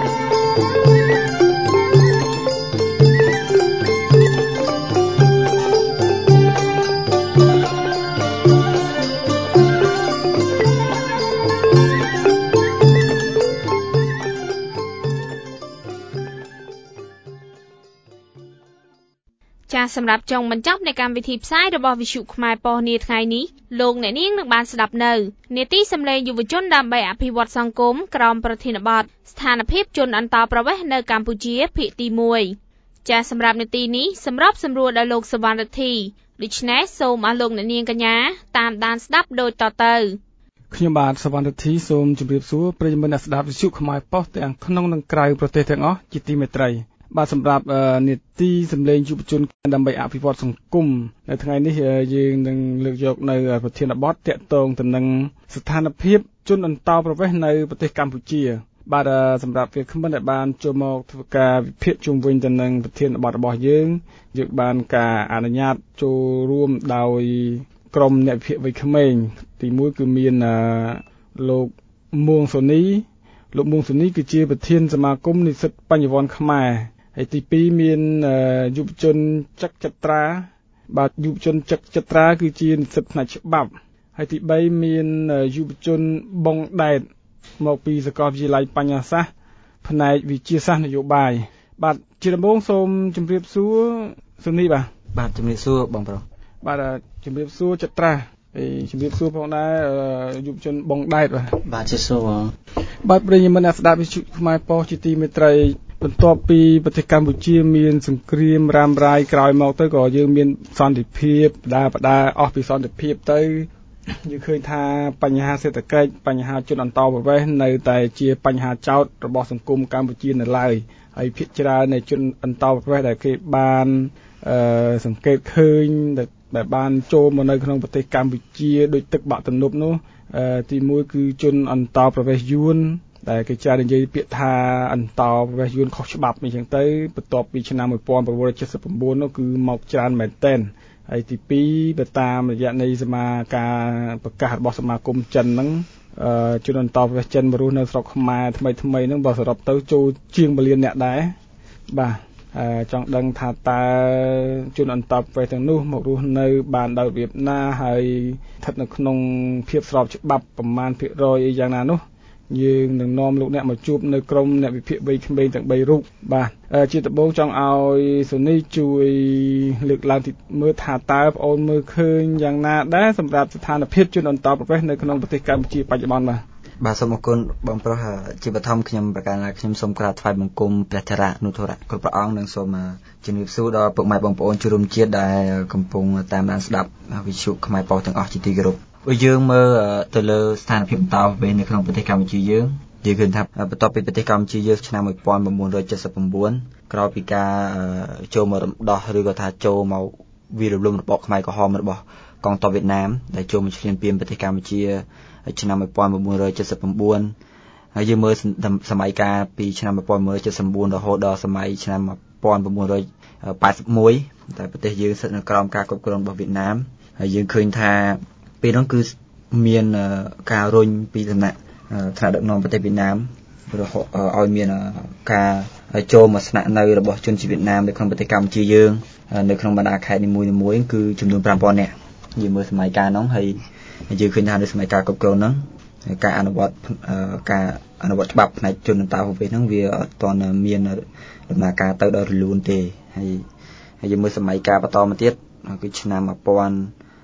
ចាសម្រាប់ចុងបញ្ចប់នៃកម្មវិធីផ្សាយរបស់វិទ្យុខ្មែរប៉ុស្តិ៍នាថ្ងៃនេះលោកអ្នកនាងនឹងបានស្ដាប់នៅនាទីសម្លេងយុវជនដើម្បីអភិវឌ្ឍសង្គមក្រោមប្រធានបទស្ថានភាពជនអន្តោប្រវេសន៍នៅកម្ពុជាភាគទីមួយចាសម្រាប់នាទីនេះសម្របសម្រួលដោយលោកសវណ្ណរិទ្ធីដូច្នេះសូមអស់លោកអ្នកនាងកញ្ញាតាមដានស្ដាប់ដូចតទៅខ្ញុំបាទសវណ្ណរិទ្ធីសូមជម្រាបសួរប្រិយមិត្តអ្នកស្ដាប់វិទ្យុខ្មែរប៉ុស្តិ៍ទាំងក្នុងនិងក្រៅប្រទេសទាំងអស់ជាទីមេត្រីបាទសម្រាប់នីតិសម្លេងយុវជនដើម្បីអភិវឌ្ឍសង្គមនៅថ្ងៃនេះយើងនឹងលើកយកនៅប្រធានបទទាក់ទងទៅនឹងស្ថានភាពជនអន្តោប្រវេសន៍នៅប្រទេសកម្ពុជាបាទសម្រាប់វាគ្មិនដែលបានចូលមកធ្វើការវិភាគជុំវិញទៅនឹងប្រធានបទរបស់យើងយើងបានការអនុញ្ញាតចូលរួមដោយក្រុមអ្នកវិភាគវ័យក្មេងទីមួយគឺមានលោកមួងសូនីលោកមួងសូនីគឺជាប្រធានសមាគមនិស្សិតបញ្ញវន្តខ្មែរហើយទីពីរមានយុវជនចឹកចត្រាបាទយុវជនចឹកចត្រាគឺជានិស្សិតផ្នែកច្បាប់ហើយទីបីមានយុវជនបងដែតមកពីសាកលវិទ្យាល័យបញ្ញាសាស្ត្រផ្នែកវិទ្យាសាស្ត្រនយោបាយបាទជាដំបូងសូមជម្រាបសួរសូនីបាទបាទជម្រាបសួរបងប្រុសបាទជម្រាបសួរចត្រាហើយជម្រាបសួរផងដែរយុវជនបងដែតបាទបាទជាសួរបាទប្រិយមិត្តអ្នកស្ដាប់វិទ្យុខ្មែរប៉ុស្តិ៍ជាទីមេត្រីបន្ទាប់ពីប្រទេសកម្ពុជាមានសង្គ្រាមរ៉ាំរ៉ាយក្រោយមកទៅក៏យើងមានសន្តិភាពបដាបដាអស់ពីសន្តិភាពទៅយើងឃើញថាបញ្ហាសេដ្ឋកិច្ចបញ្ហាជនអន្តោប្រវេសន៍នៅតែជាបញ្ហាចោទរបស់សង្គមកម្ពុជានៅឡើយហើយភាគច្រើននៃជនអន្តោប្រវេសន៍ដែលគេបានអឺសង្កេតឃើញដែលបានចូលមកនៅក្នុងប្រទេសកម្ពុជាដោយទឹកបាក់ទំនប់នោះទីមួយគឺជនអន្តោប្រវេសន៍យួនដែលគេចាត់និយាយពាក្យថាអន្តោប្រវេសន៍យួនខុសច្បាប់អញ្ចឹងទៅបន្ទាប់ពីឆ្នាំmột nghìn chín trăm七十九នោះគឺមកច្រើនមែនទែនហើយទីពីរបើតាមរយៈនៃសមាការប្រកាសរបស់សមាគមចិនហ្នឹងជនអន្តោប្រវេសន៍ចិនមករស់នៅស្រុកខ្មែរថ្មីថ្មីហ្នឹងបើសរុបទៅចូលជាងមួយលានអ្នកដែរបាទចង់ដឹងថាតើជនអន្តោប្រវេសន៍ទាំងនោះមករស់នៅបានដោយរបៀបណាហើយស្ថិតនៅក្នុងភាពស្របច្បាប់ប្រមាណភាគរយអីយ៉ាងណានោះយើងនឹងនាំលោកអ្នកមកជួបនៅក្រុមអ្នកវិភាគវ័យក្មេងទាំងបីរូបបាទជាដំបូងចង់ឲ្យសូនីជួយលើកឡើងទីមើលថាតើបងអូនមើលឃើញយ៉ាងណាដែរសម្រាប់ស្ថានភាពជនអន្តោប្រវេសន៍នៅក្នុងប្រទេសកម្ពុជាបច្ចុប្បន្នបាទបាទសូមអរគុណបងប្រុសជាបឋមខ្ញុំប្រកាសថាខ្ញុំសូមក្រាបថ្វាយបង្គំព្រះធរៈនុធរៈគ្រប់ព្រះអង្គនិងសូមជំរាបសួរដល់ពុកម៉ែបងប្អូនជនរួមជាតិដែលកំពុងតាមដានស្ដាប់វិទ្យុខ្មែរប៉ុស្តិ៍ទាំងអស់ជាទីគោរពបើយើងមើលទៅលើស្ថានភាពអន្តោប្រវេសន៍នៅក្នុងប្រទេសកម្ពុជាយើងយើងឃើញថាបន្ទាប់ពីប្រទេសកម្ពុជាយើងឆ្នាំmột nghìn chín trăm七十九ក្រោយពីការចូលមករំដោះឬក៏ថាចូលមកវារំលំរបបខ្មែរក្រហមរបស់កងទ័ពវៀតណាមដែលចូលមកឈ្លានពានប្រទេសកម្ពុជាឆ្នាំmột nghìn chín trăm七十九ហើយយើងមើលសម័យកាលពីឆ្នាំmột nghìn chín trăm七十九រហូតដល់សម័យឆ្នាំmột nghìn chín trăm八十mộtតែប្រទេសយើងស្ថិតនៅក្រោមការគ្រប់គ្រងរបស់វៀតណាមហើយយើងឃើញថាពេលនោះគឺមានការរុញពីសំណាក់ថ្នាក់ដឹកនាំប្រទេសវៀតណាមរហូតឲ្យមានការចូលមកស្នាក់នៅរបស់ជនជាតិវៀតណាមនៅក្នុងប្រទេសកម្ពុជាយើងនៅក្នុងបណ្ដាខេត្តនីមួយៗគឺចំនួនfive thousandនាក់យើងមើលសម័យកាលនោះហើយយើងឃើញថានៅសម័យកាលគ្រប់គ្រងនោះការអនុវត្តការអនុវត្តច្បាប់ផ្នែកជនអន្តោប្រវេសន៍ហ្នឹងវាអត់ទាន់មានដំណើរការទៅដល់រលូនទេហើយហើយយើងមើលសម័យកាលបន្តមកទៀតគឺឆ្នាំmột nghìn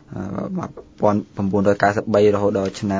1993រហូតដល់ឆ្នាំ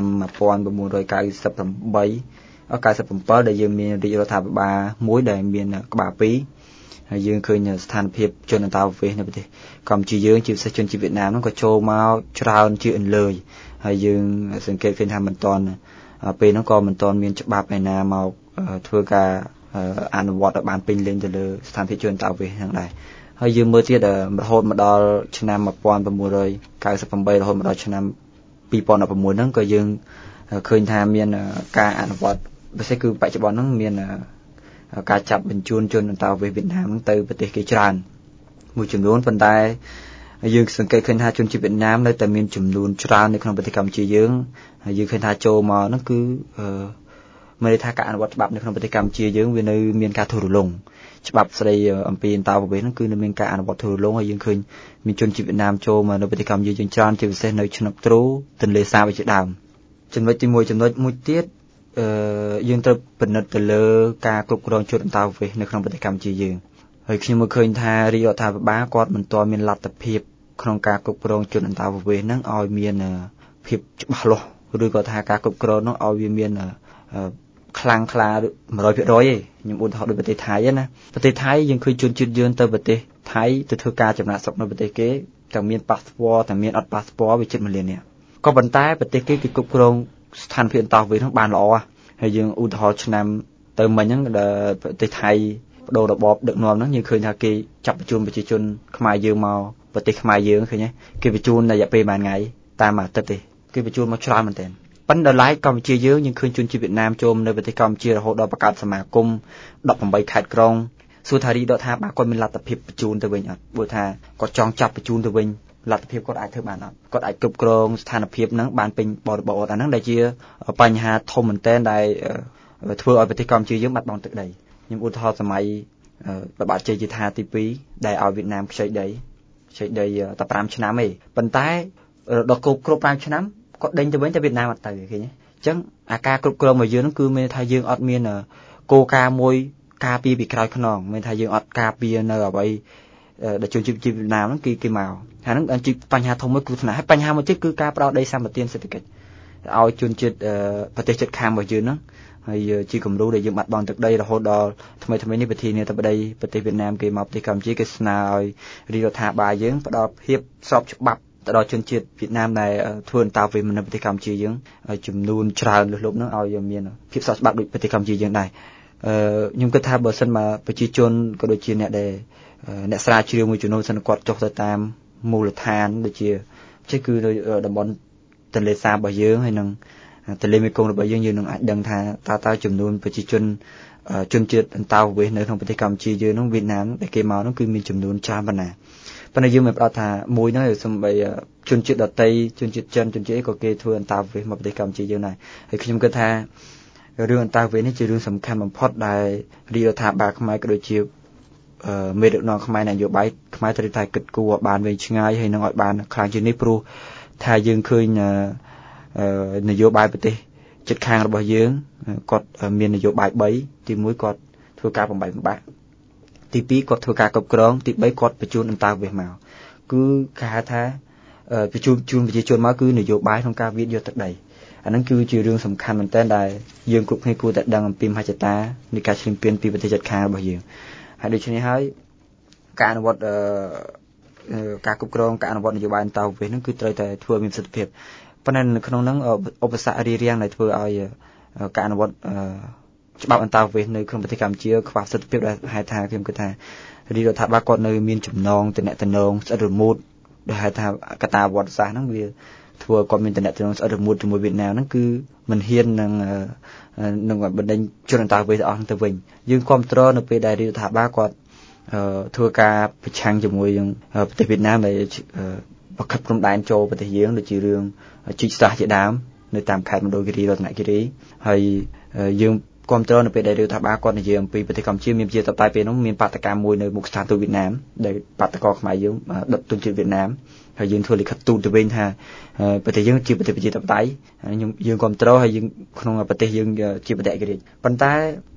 1998 97ដែលយើងមានរាជរដ្ឋាភិបាលមួយដែលមានក្បាលពីរហើយយើងឃើញស្ថានភាពជនអន្តោប្រវេសន៍នៅប្រទេសកម្ពុជាយើងជាពិសេសជនជាតិវៀតណាមហ្នឹងក៏ចូលមកច្រើនជាអន្លើយហើយយើងសង្កេតឃើញថាមិនតាន់ពេលហ្នឹងក៏មិនតាន់មានច្បាប់ឯណាមកធ្វើការអនុវត្តឲ្យបានពេញលេញទៅលើស្ថានភាពជនអន្តោប្រវេសន៍ហ្នឹងដែរហើយយើងមើលទៀតរហូតមកដល់ឆ្នាំ1998រហូតមកដល់ឆ្នាំ2016ហ្នឹងក៏យើងឃើញថាមានការអនុវត្តពិសេសគឺបច្ចុប្បន្នហ្នឹងមានការចាប់បញ្ជូនជនអន្តោប្រវេសន៍វៀតណាមទៅប្រទេសគេច្រើនមួយចំនួនប៉ុន្តែយើងសង្កេតឃើញថាជនជាតិវៀតណាមនៅតែមានចំនួនច្រើននៅក្នុងប្រទេសកម្ពុជាយើងហើយយើងឃើញថាចូលមកហ្នឹងគឺមានន័យថាការអនុវត្តច្បាប់នៅក្នុងប្រទេសកម្ពុជាយើងវានៅមានការធូររលុងច្បាប់ស្តីអំពីអន្តោប្រវេសន៍ហ្នឹងគឺនៅមានការអនុវត្តធូររលុងហើយយើងឃើញមានជនជាតិវៀតណាមចូលមកនៅប្រទេសកម្ពុជាយើងច្រើនជាពិសេសនៅឆ្នុកទ្រូទន្លេសាបជាដើមចំណុចទីមួយចំណុចមួយទៀតអឺយើងត្រូវពិនិត្យទៅលើការគ្រប់គ្រងជនអន្តោប្រវេសន៍នៅក្នុងប្រទេសកម្ពុជាយើងហើយខ្ញុំមើលឃើញថារាជរដ្ឋាភិបាលគាត់មិនទាន់មានលទ្ធភាពក្នុងការគ្រប់គ្រងជនអន្តោប្រវេសន៍ហ្នឹងឲ្យមានភាពច្បាស់លាស់ឬក៏ថាការគ្រប់គ្រងនោះឲ្យវាមានខ្លាំងក្លា one hundred percent ទេខ្ញុំឧទាហរណ៍ដូចប្រទេសថៃណាប្រទេសថៃយើងឃើញជនជាតិយើងទៅប្រទេសថៃទៅធ្វើការចំណាក់ស្រុកនៅប្រទេសគេទាំងមានប៉ាសពតទាំងមានអត់ប៉ាសពតវាជិតមួយលាននាក់ក៏ប៉ុន្តែប្រទេសគេគេគ្រប់គ្រងស្ថានភាពអន្តោប្រវេសន៍ហ្នឹងបានល្អហើយយើងឧទាហរណ៍ឆ្នាំទៅមិញហ្នឹងប្រទេសថៃបដូររបបដឹកនាំហ្នឹងយើងឃើញថាគេចាប់បញ្ជូនប្រជាជនខ្មែរយើងមកប្រទេសខ្មែរយើងឃើញទេគេបញ្ជូនរយៈពេលប៉ុន្មានថ្ងៃតាមអាទិត្យទេគេបញ្ជូនមកច្រើនមែនទែនប៉ុន្តែឡែកកម្ពុជាយើងយើងឃើញជនជាតិវៀតណាមចូលនៅប្រទេសកម្ពុជារហូតដល់បង្កើតសមាគមeighteenខេត្តក្រុងសួរថារីរដ្ឋាភិបាលគាត់មានលទ្ធភាពបញ្ជូនទៅវិញអត់ព្រោះថាគាត់ចង់ចាប់បញ្ជូនទៅវិញលទ្ធភាពគាត់អាចធ្វើបានអត់គាត់អាចគ្រប់គ្រងស្ថានភាពហ្នឹងបានពេញបរិបទអាហ្នឹងដែលជាបញ្ហាធំមែនទែនដែលធ្វើឲ្យប្រទេសកម្ពុជាយើងបាត់បង់ទឹកដីខ្ញុំឧទាហរណ៍សម័យប្របាទជ័យជេដ្ឋាទីtwoដែលឲ្យវៀតណាមខ្ចីដីខ្ចីដីតែfiveឆ្នាំទេប៉ុន្តែដល់គ្រប់គ្រប់fiveឆ្នាំគាត់ដេញទៅវិញតែវៀតណាមអត់ទៅឃើញទេអញ្ចឹងអាការគ្រប់គ្រងរបស់យើងហ្នឹងគឺមានថាយើងអត់មានគោលការណ៍មួយការពារពីក្រោយខ្នងមានថាយើងអត់ការពារនៅអ្វីដែលជនជាតិវៀតណាមហ្នឹងគឺគេមកហើយហ្នឹងជាបញ្ហាធំមួយគ្រោះថ្នាក់ហើយបញ្ហាមួយទៀតគឺការផ្ដោតដីសម្បត្តិសេដ្ឋកិច្ចឲ្យជនជាតិប្រទេសជិតខាងរបស់យើងហ្នឹងហើយជាគំរូដែលយើងបាត់បង់ទឹកដីរហូតដល់ថ្មីថ្មីនេះប្រធានាធិបតីប្រទេសវៀតណាមគេមកប្រទេសកម្ពុជាគេស្នើឲ្យរាជរដ្ឋាភិបាលយើងផ្ដល់ភាពស្របច្បាប់ទៅដល់ជនជាតិវៀតណាមដែលធ្វើអន្តោប្រវេសន៍នៅប្រទេសកម្ពុជាយើងចំនួនច្រើនលើសលប់ហ្នឹងឲ្យមានភាពស្របច្បាប់ដូចប្រទេសកម្ពុជាយើងដែរអឺខ្ញុំគិតថាបើសិនមកប្រជាជនក៏ដូចជាអ្នកដែលអ្នកស្រាវជ្រាវមួយចំនួនសិនគាត់ចុះទៅតាមមូលដ្ឋានដូចជាចេះគឺតំបន់ទន្លេសាបរបស់យើងហើយនឹងទន្លេមេគង្គរបស់យើងយើងនឹងអាចដឹងថាតើតើចំនួនប្រជាជនជនជាតិអន្តោប្រវេសន៍នៅក្នុងប្រទេសកម្ពុជាយើងនោះវៀតណាមដែលគេមកនោះគឺមានចំនួនច្រើនប៉ុណ្ណាប៉ុន្តែយើងមិនប្រដៅថាមួយនោះសំបីជនជាតិដតីជនជាតិចិនជនជាតិអីក៏គេធ្វើអន្តោប្រវេសន៍មកប្រទេសកម្ពុជាយើងដែរហើយខ្ញុំគិតថារឿងអន្តោប្រវេសន៍នេះជារឿងសំខាន់បំផុតដែលរាជរដ្ឋាភិបាលខ្មែរក៏ដូចជាមេដឹកនាំខ្មែរនយោបាយខ្មែរត្រូវតែគិតគូរឲ្យបានវែងឆ្ងាយហើយនឹងឲ្យបានខ្លាំងជាងនេះព្រោះថាយើងឃើញនយោបាយប្រទេសជិតខាងរបស់យើងគាត់មាននយោបាយthreeទីoneគាត់ធ្វើការបំបែកបំបាក់ទីtwoគាត់ធ្វើការគ្រប់គ្រងទីthreeគាត់បញ្ជូនអន្តោប្រវេសន៍មកគឺគេហៅថាបញ្ជូនជូនប្រជាជនមកគឺនយោបាយក្នុងការវាយយកទឹកដីអាហ្នឹងគឺជារឿងសំខាន់មែនទែនដែលយើងគ្រប់គ្នាគួរតែដឹងអំពីមហិច្ឆតានៃការឈ្លានពានពីប្រទេសជិតខាងរបស់យើងហើយដូច្នេះហើយការអនុវត្តការគ្រប់គ្រងការអនុវត្តនយោបាយអន្តោប្រវេសន៍ហ្នឹងគឺត្រូវតែធ្វើមានប្រសិទ្ធភាពប៉ុន្តែនៅក្នុងហ្នឹងឧបសគ្គរារាំងដែលធ្វើឲ្យការអនុវត្តច្បាប់អន្តោប្រវេសន៍នៅក្នុងប្រទេសកម្ពុជាខ្វះប្រសិទ្ធភាពដែលហេតុថាខ្ញុំគិតថារាជរដ្ឋាភិបាលគាត់នៅមានចំណងតំណែងតំណងស្អិតរមួតដែលហេតុថាកត្តាវត្តសាស្ត្រហ្នឹងវាធ្វើឲ្យគាត់មានតំណែងតំណងស្អិតរមួតជាមួយវៀតណាមហ្នឹងគឺមិនហ៊ាននឹងនឹងបណ្ដេញជនអន្តោប្រវេសន៍ទាំងអស់ទៅវិញយើងគ្រប់គ្រងនៅពេលដែលរាជរដ្ឋាភិបាលគាត់ធ្វើការប្រឆាំងជាមួយនឹងប្រទេសវៀតណាមដែលបខិតព្រំដែនចូលប្រទេសយើងដូចជារឿងជីកសាសជាដើមនៅតាមខេត្តមណ្ឌលគិរីរតនគិរីហើយយើងគ្រប់គ្រងនៅពេលដែលរដ្ឋាភិបាលគាត់និយាយអំពីប្រទេសកម្ពុជាមានជាតតែពេលនោះមានបាតកម្មមួយនៅមុខស្ថានទូតវៀតណាមដែលបាតកោខ្មែរយើងដុតទុនជាតិវៀតណាមហើយយើងធ្វើលិខិតទូតទៅវិញថាប្រទេសយើងជាប្រទេសប្រជាធិបតេយ្យខ្ញុំយើងគ្រប់គ្រងហើយយើងក្នុងប្រទេសយើងជាប្រទេសឯករាជ្យប៉ុន្តែ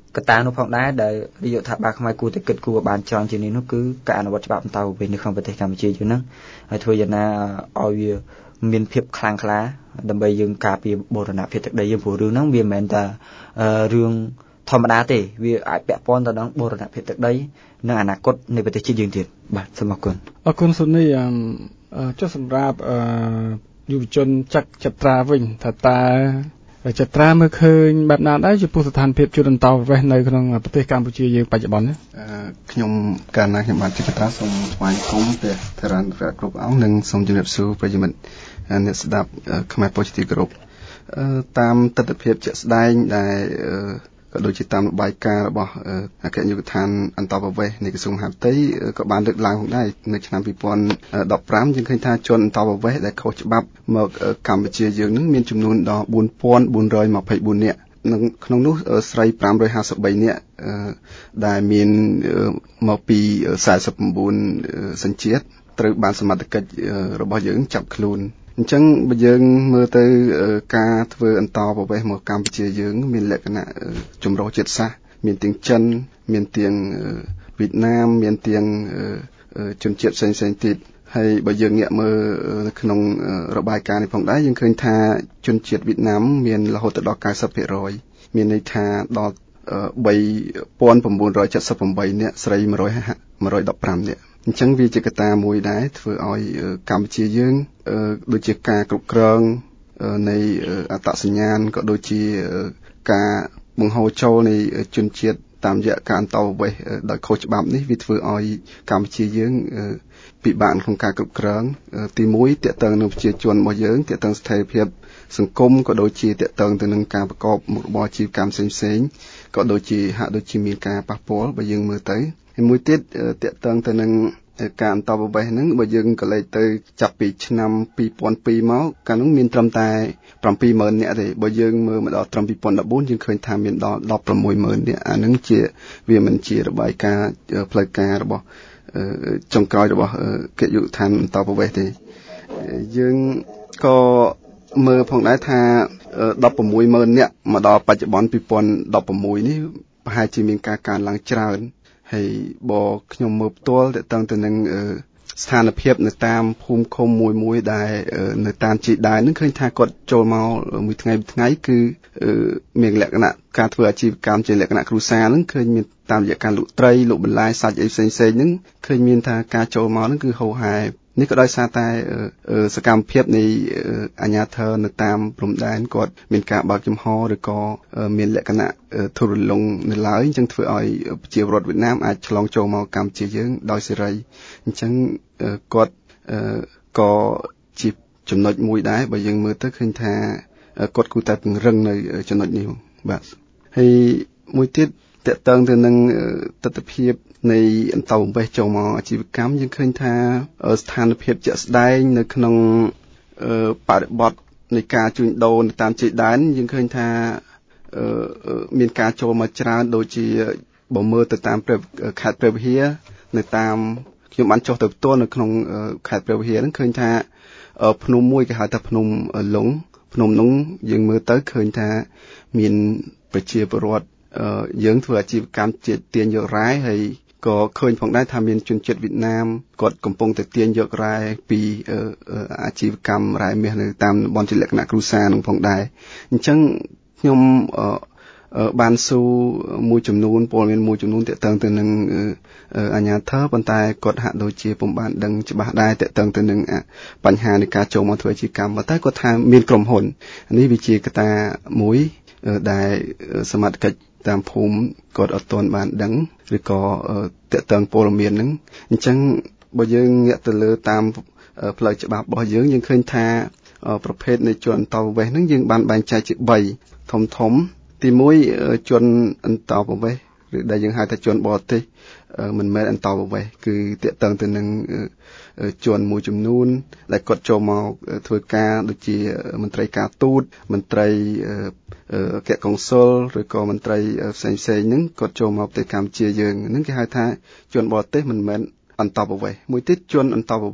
កត្តានោះផងដែរដែលរាជរដ្ឋាភិបាលខ្មែរគួរតែគិតគូរបានច្រើនជាងនេះនោះគឺការអនុវត្តច្បាប់បន្តប្រវេសនៅក្នុងប្រទេសកម្ពុជាយើងហ្នឹងហើយធ្វើយ៉ាងណាឲ្យវាមានភាពខ្លាំងក្លាដើម្បីយើងការពារបូរណភាពទឹកដីយើងព្រោះរឿងហ្នឹងវាមិនមែនតែរឿងធម្មតាទេវាអាចពាក់ព័ន្ធទៅដល់បូរណភាពទឹកដីនិងអនាគតនៃប្រទេសជាតិយើងទៀតបាទសូមអរគុណអរគុណសុនីចុះសម្រាប់យុវជនចាក់ចត្រាវិញថាតើចត្រាមើលឃើញបែបណាដែរចំពោះស្ថានភាពជួនអន្តោប្រវេសន៍នៅក្នុងប្រទេសកម្ពុជាយើងបច្ចុប្បន្ននេះខ្ញុំកាលណាខ្ញុំបានចត្រាសូមថ្លែងគុំព្រះធរណរៈគ្រប់អង្គនិងសូមជម្រាបសួរប្រិយមិត្តអ្នកស្ដាប់ខ្មែរប៉ុស្តិ៍ទីគ្រប់តាមទស្សនវិជ្ជាជាក់ស្ដែងដែលក៏ដូចជាតាមរបាយការណ៍របស់អគ្គនាយកដ្ឋានអន្តរប្រវេសន៍នៃក្រសួងមហាផ្ទៃក៏បានលើកឡើងដែរនៅឆ្នាំពីរពាន់ដប់ប្រាំយើងឃើញថាជនអន្តរប្រវេសន៍ដែលខុសច្បាប់មកកម្ពុជាយើងនឹងមានចំនួនដល់បួនពាន់បួនរយម្ភៃបួននាក់និងក្នុងនោះស្រីប្រាំរយហាសិបបីនាក់ដែលមានមកពីសែសិប៩សញ្ជាតិត្រូវបានសមត្ថកិច្ចរបស់យើងចាប់ខ្លួនអញ្ចឹងបើយើងមើលទៅការធ្វើអន្តរប្រវេសន៍មកកម្ពុជាយើងមានលក្ខណៈចម្រុះជាតិសាសន៍មានទាំងចិនមានទាំងវៀតណាមមានទាំងជនជាតិផ្សេងៗទៀតហើយបើយើងងាកមើលនៅក្នុងរបាយការណ៍នេះផងដែរយើងឃើញថាជនជាតិវៀតណាមមានរហូតដល់ 九十%មានន័យថាដល់បីពាន់៩រយចិតសិប៨នាក់ស្រីមួយរយដប់ប្រាំនាក់អញ្ចឹងវាជាកត្តាមួយដែរធ្វើឲ្យកម្ពុជាយើងដូចជាការគ្រប់គ្រងនៃអត្តសញ្ញាណក៏ដូចជាការបង្ហូរចូលនៃជនជាតិតាមរយៈការអន្តោប្រវេសន៍ដោយខុសច្បាប់នេះវាធ្វើឲ្យកម្ពុជាយើងពិបាកក្នុងការគ្រប់គ្រងទីមួយទាក់ទងនឹងប្រជាជនរបស់យើងទាក់ទងស្ថិរភាពសង្គមក៏ដូចជាទាក់ទងទៅនឹងការប្រកបមុខរបរអាជីវកម្មផ្សេងៗក៏ដូចជាហាក់ដូចជាមានការប៉ះពាល់បើយើងមើលទៅហើយមួយទៀតទាក់ទងទៅនឹងការអន្តរប្រវេសន៍ហ្នឹងបើយើងក៏លេខទៅចាប់ពីឆ្នាំពីរពាន់ពីរមកកាលនោះមានត្រឹមតែប្រាំពីរម៉ឺននាក់ទេបើយើងមើលមកដល់ត្រឹមពីរពាន់ដប់បួនយើងឃើញថាមានដល់ដប់ប្រាំមួយម៉ឺននាក់អាហ្នឹងជាវាមិនជារបាយការណ៍ផ្លូវការរបស់ចុងក្រោយរបស់កិច្ចយុទ្ធឋានអន្តរប្រវេសន៍ទេយើងក៏មើលផងដែរថាដប់ប្រាំមួយម៉ឺននាក់មកដល់បច្ចុប្បន្នពីរពាន់ដប់ប្រាំមួយនេះប្រហែលជាមានការកើនឡើងច្រើនហើយបើខ្ញុំមើលផ្ទាល់ទៅទៅនឹងស្ថានភាពនៅតាមភូមិឃុំមួយមួយដែលនៅតាមជីដែននឹងឃើញថាគាត់ចូលមកមួយថ្ងៃមួយថ្ងៃគឺមានលក្ខណៈការធ្វើអាជីវកម្មជាលក្ខណៈគ្រួសារនឹងឃើញមានតាមរយៈការលក់ត្រីលក់បន្លែសាច់អីផ្សេងៗហ្នឹងឃើញមានថាការចូលមកហ្នឹងគឺហូរហែនេះក៏ដោយសារតែសកម្មភាពនៃអាជ្ញាធរនៅតាមព្រំដែនគាត់មានការបើកចំហឬក៏មានលក្ខណៈធូររលុងនៅឡើយអញ្ចឹងធ្វើឲ្យប្រជាពលរដ្ឋវៀតណាមអាចឆ្លងចូលមកកម្ពុជាយើងដោយសេរីអញ្ចឹងគាត់ក៏ជាចំណុចមួយដែរបើយើងមើលទៅឃើញថាគាត់គួរតែពង្រឹងនៅចំណុចនេះបាទហើយមួយទៀតតកតងទៅនឹងទស្សនវិជ្ជានៃអន្តរប្រវេសន៍ចូលមកអាជីវកម្មយើងឃើញថាស្ថានភាពជាក់ស្ដែងនៅក្នុងបរិបទនៃការជួញដូរនៅតាមជ័យដែនយើងឃើញថាមានការចូលមកច្រើនដូចជាបើមើលទៅតាមខេត្តព្រះវិហារនៅតាមខ្ញុំបានចុះទៅផ្ទាល់នៅក្នុងខេត្តព្រះវិហារហ្នឹងឃើញថាភ្នំមួយគេហៅថាភ្នំលងភ្នំនោះយើងមើលទៅឃើញថាមានប្រជាពលរដ្ឋយើងធ្វើអាជីវកម្មជាទាញយករ៉ែហើយក៏ឃើញផងដែរថាមានជនជាតិវៀតណាមគាត់កំពុងតែទាញយករ៉ែពីអាជីវកម្មរ៉ែមាសនៅតាមតំបន់ជាលក្ខណៈគ្រួសារនឹងផងដែរអញ្ចឹងខ្ញុំបានស៊ូមួយចំនួនពលមានមួយចំនួនទាក់ទងទៅនឹងអាជ្ញាធរប៉ុន្តែគាត់ហាក់ដូចជាពុំបានដឹងច្បាស់ដែរទាក់ទងទៅនឹងបញ្ហានៃការចូលមកធ្វើអាជីវកម្មប៉ុន្តែគាត់ថាមានក្រុមហ៊ុននេះវាជាកត្តាមួយដែលសមាជិកតាមភូមិគាត់អត់ទាន់បានដឹងឬក៏តាក់ទងពលមានហ្នឹងអញ្ចឹងបើយើងងាកទៅលើតាមផ្លូវច្បាប់របស់យើងយើងឃើញថាប្រភេទនៃជនអន្តរប្រវេសន៍ហ្នឹងយើងបានបែងចែកជាបីធំធំទីមួយជនអន្តរប្រវេសន៍ឬដែលយើងហៅថាជនបរទេសមិនមែនអន្តរប្រវេសន៍គឺតាក់ទងទៅនឹងជនមួយចំនួនដែលគាត់ចូលមកធ្វើការដូចជាមន្ត្រីការទូតមន្ត្រីអគ្គកុងស៊ុលឬក៏មន្ត្រីផ្សេងៗហ្នឹងគាត់ចូលមកប្រទេសកម្ពុជាយើងហ្នឹងគេហៅថាជនបរទេសមិនមែនអន្តរប្រវេសន៍មួយទៀតជនអន្តរប្រវេសន៍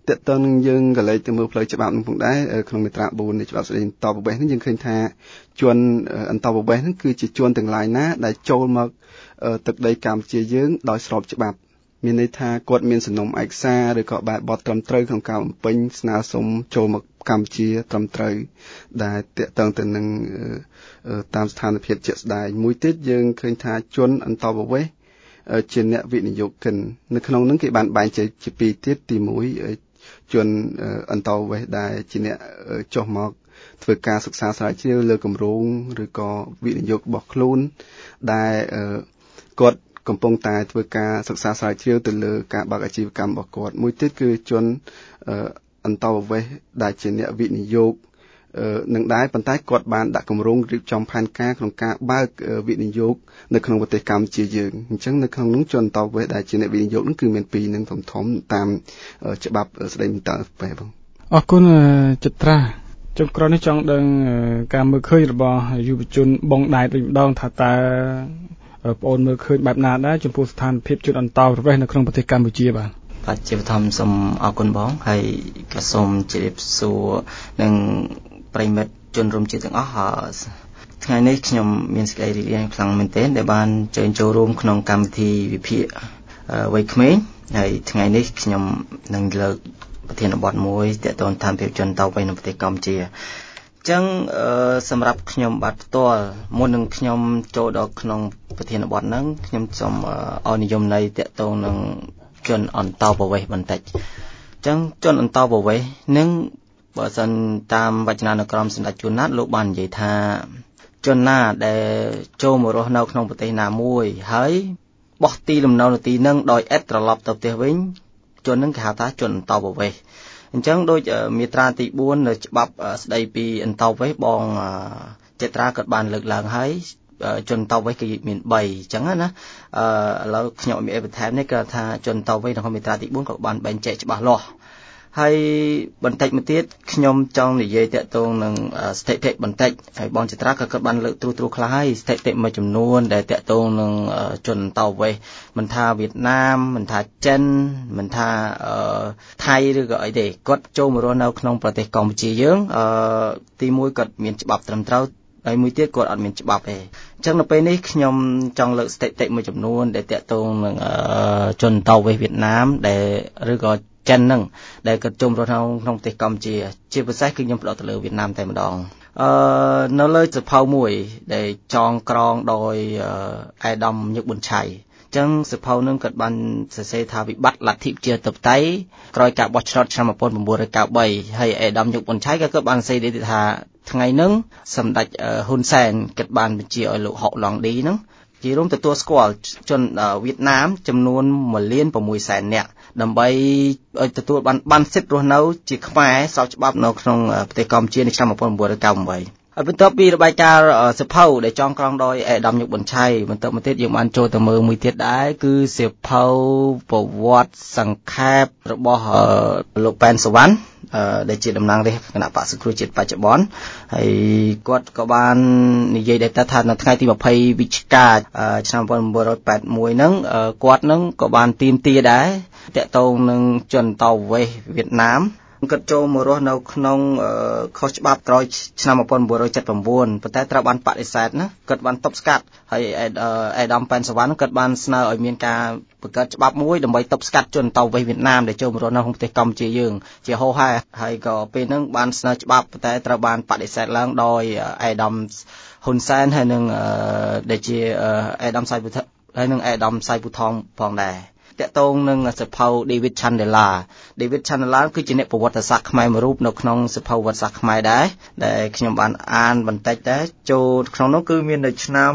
តកតងនឹងយើងក៏លេចទៅមើលផ្លូវច្បាប់នឹងផងដែរក្នុងមាត្រាbốnនៃច្បាប់ស្តីអន្តរប្រវេសន៍នេះយើងឃើញថាជនអន្តរប្រវេសន៍ហ្នឹងគឺជាជនទាំងឡាយណាដែលចូលមកទឹកដីកម្ពុជាយើងដោយស្របច្បាប់មានន័យថាគាត់មានសំណុំឯកសារឬក៏បែបបទត្រឹមត្រូវក្នុងការបំពេញស្នើសុំចូលមកកម្ពុជាត្រឹមត្រូវដែលតកតងទៅនឹងតាមស្ថានភាពជាក់ស្ដែងមួយទៀតយើងឃើញថាជនអន្តរប្រវេសន៍ជាអ្នកវិនិយោគិននៅក្នុងនោះគេបានបែងចែកជាពីរទៀតទីមួយជនអន្តរប្រវេសន៍ដែលជាអ្នកចុះមកធ្វើការសិក្សាស្រាវជ្រាវលើគម្រោងឬក៏វិនិយោគរបស់ខ្លួនដែលគាត់កំពុងតែធ្វើការសិក្សាស្រាវជ្រាវទៅលើការបើកអាជីវកម្មរបស់គាត់មួយទៀតគឺជនអន្តរប្រវេសន៍ដែលជាអ្នកវិនិយោគនឹងដែរប៉ុន្តែគាត់បានដាក់គម្រោងរៀបចំផែនការក្នុងការបើកវិនិយោគនៅក្នុងប្រទេសកម្ពុជាយើងអញ្ចឹងនៅក្នុងនោះជនអន្តរប្រវេសន៍ដែលជាអ្នកវិនិយោគនោះគឺមានពីរនឹងធំធំតាមច្បាប់ស្តីពីអន្តរប្រវេសន៍បងអរគុណចិត្រាចុងក្រោយនេះចង់ដឹងការមើលឃើញរបស់យុវជនបងដែតវិញម្ដងថាតើបងអូនមើលឃើញបែបណាដែរចំពោះស្ថានភាពជនអន្តរប្រវេសន៍នៅក្នុងប្រទេសកម្ពុជាបាទបាទជាបឋមសូមអរគុណបងហើយក៏សូមជម្រាបសួរនឹងប្រិមិត្តជនរួមជាតិទាំងអស់ថ្ងៃនេះខ្ញុំមានសេចក្តីរីករាយខ្លាំងមែនទែនដែលបានជើញចូលរួមក្នុងកម្មវិធីវិភាគវ័យក្មេងហើយថ្ងៃនេះខ្ញុំនឹងលើកប្រធានបទមួយទាក់ទងតាមភាពជនអន្តរប្រវេសន៍នៅប្រទេសកម្ពុជាអញ្ចឹងសម្រាប់ខ្ញុំបាទផ្ទាល់មុននឹងខ្ញុំចូលដល់ក្នុងប្រធានបទហ្នឹងខ្ញុំសូមឲ្យនិយមន័យទាក់ទងនឹងជនអន្តរប្រវេសន៍បន្តិចអញ្ចឹងជនអន្តរប្រវេសន៍នឹងបើសិនតាមវចនានុក្រមសម្ដេចជួនណាតលោកបាននិយាយថាជនណាដែលចូលមករស់នៅក្នុងប្រទេសណាមួយហើយបោះទីលំនៅនៅទីនឹងដោយឥតត្រឡប់ទៅផ្ទះវិញជននឹងគេហៅថាជនអន្តរប្រវេសន៍អញ្ចឹងដូចមាត្រាទីbốnនៅច្បាប់ស្ដីពីអន្តរប្រវេសន៍បងចេត្រាក៏បានលើកឡើងហើយជនអន្តរប្រវេសន៍គឺមាន3អញ្ចឹងណាអឺឥឡូវខ្ញុំមានបន្ថែមនេះគឺថាជនអន្តរប្រវេសន៍នៅក្នុងមាត្រាទីbốnក៏បានបែងចែកច្បាស់លាស់ហើយបន្តិចមកទៀតខ្ញុំចង់និយាយតាក់ទងនឹងស្ថិតិបន្តិចហើយបងចត្រាក៏គាត់បានលើកត្រួសត្រាសខ្លះហើយស្ថិតិមួយចំនួនដែលតាក់ទងនឹងជនអន្តរប្រវេសន៍មិនថាវៀតណាមមិនថាចិនមិនថាថៃឬក៏អីទេគាត់ចូលមករស់នៅក្នុងប្រទេសកម្ពុជាយើងអឺទីមួយគាត់មានច្បាប់ត្រឹមត្រូវហើយមួយទៀតគាត់អត់មានច្បាប់ទេអញ្ចឹងនៅពេលនេះខ្ញុំចង់លើកស្ថិតិមួយចំនួនដែលតាក់ទងនឹងជនអន្តរប្រវេសន៍វៀតណាមដែលឬក៏ចិនហ្នឹងដែលគាត់ជុំរស់នៅក្នុងប្រទេសកម្ពុជាជាពិសេសគឺខ្ញុំផ្ដោតទៅលើវៀតណាមតែម្ដងអឺនៅលើសភៅមួយដែលចងក្រងដោយអេដាមញឹកប៊ុនឆៃអញ្ចឹងសភៅហ្នឹងគាត់បានសរសេរថាវិបត្តិលទ្ធិប្រជាធិបតេយ្យក្រោយការបោះឆ្នោតឆ្នាំnineteen ninety-threeហើយអេដាមញឹកប៊ុនឆៃក៏គាត់បានសរសេរទៀតថាថ្ងៃហ្នឹងសម្ដេចហ៊ុនសែនគាត់បានបញ្ជាឲ្យលោកហុកឡុងឌីហ្នឹងជារួមទទួលស្គាល់ជនវៀតណាមចំនួនoneលានsixសែននាក់ដើម្បីឲ្យទទួលបានបានសិទ្ធិរស់នៅជាខ្មែរស្របច្បាប់នៅក្នុងប្រទេសកម្ពុជានៅឆ្នាំnineteen ninety-eightហើយបន្ទាប់ពីរបាយការណ៍សភៅដែលចងក្រងដោយអេដាមញឹកប៊ុនឆៃបន្ទាប់មកទៀតយើងបានចូលទៅមើលមួយទៀតដែរគឺសភៅប្រវត្តិសង្ខេបរបស់លោកប៉ែនសវណ្ណអឺដែលជាតំណាងរាស្ត្រគណៈបក្សសង្គ្រោះជាតិបច្ចុប្បន្នហើយគាត់ក៏បាននិយាយដែរថានៅថ្ងៃទីtwentyវិច្ឆិកាឆ្នាំnineteen eighty-oneហ្នឹងគាត់ហ្នឹងក៏បានទាមទារដែរតាក់ទងនឹងជនអន្តរប្រវេសន៍វៀតណាមគាត់ចូលមករស់នៅក្នុងខុសច្បាប់ក្រោយឆ្នាំnineteen seventy-nineប៉ុន្តែត្រូវបានបដិសេធណាគាត់បានទប់ស្កាត់ហើយអេដាមប៉ែនសវណ្ណគាត់បានស្នើឲ្យមានការបង្កើតច្បាប់មួយដើម្បីទប់ស្កាត់ជនអន្តរប្រវេសន៍វៀតណាមដែលចូលមករស់នៅក្នុងប្រទេសកម្ពុជាយើងជាហោហែហើយក៏ពេលហ្នឹងបានស្នើច្បាប់ប៉ុន្តែត្រូវបានបដិសេធឡើងដោយអេដាមហ៊ុនសែនហើយនឹងដែលជាអេដាមសៃពូហើយនឹងអេដាមសៃពូថងផងដែរតាក់ទងនឹងសភៅ David Chandler David Chandler គឺជាអ្នកប្រវត្តិសាស្ត្រខ្មែរមួយរូបនៅក្នុងសភៅប្រវត្តិសាស្ត្រខ្មែរដែរដែលខ្ញុំបានអានបន្តិចដែរចូលក្នុងនោះគឺមាននៅឆ្នាំ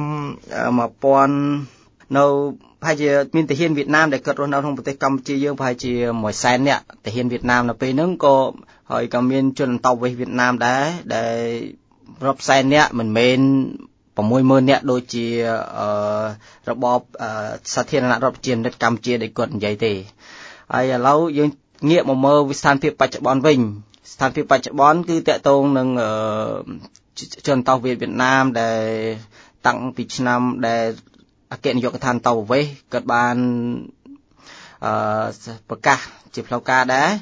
ten00នៅប្រហែលជាមានទាហានវៀតណាមដែលកើតរស់នៅក្នុងប្រទេសកម្ពុជាយើងប្រហែលជាoneសែននាក់ទាហានវៀតណាមនៅពេលហ្នឹងក៏ហើយក៏មានជនអន្តរប្រវេសន៍វៀតណាមដែរដែលរាប់សែននាក់មិនមែនsixម៉ឺននាក់ដូចជារបបសាធារណរដ្ឋប្រជាមានិតកម្ពុជាដែលគាត់និយាយទេហើយឥឡូវយើងងាកមកមើលស្ថានភាពបច្ចុប្បន្នវិញស្ថានភាពបច្ចុប្បន្នគឺតាក់ទងនឹងជនអន្តរប្រវេសន៍វៀតណាមដែលតាំងពីឆ្នាំដែលអគ្គនាយកដ្ឋានអន្តរប្រវេសន៍គាត់បានអឺប្រកាសជាផ្លូវការដែរ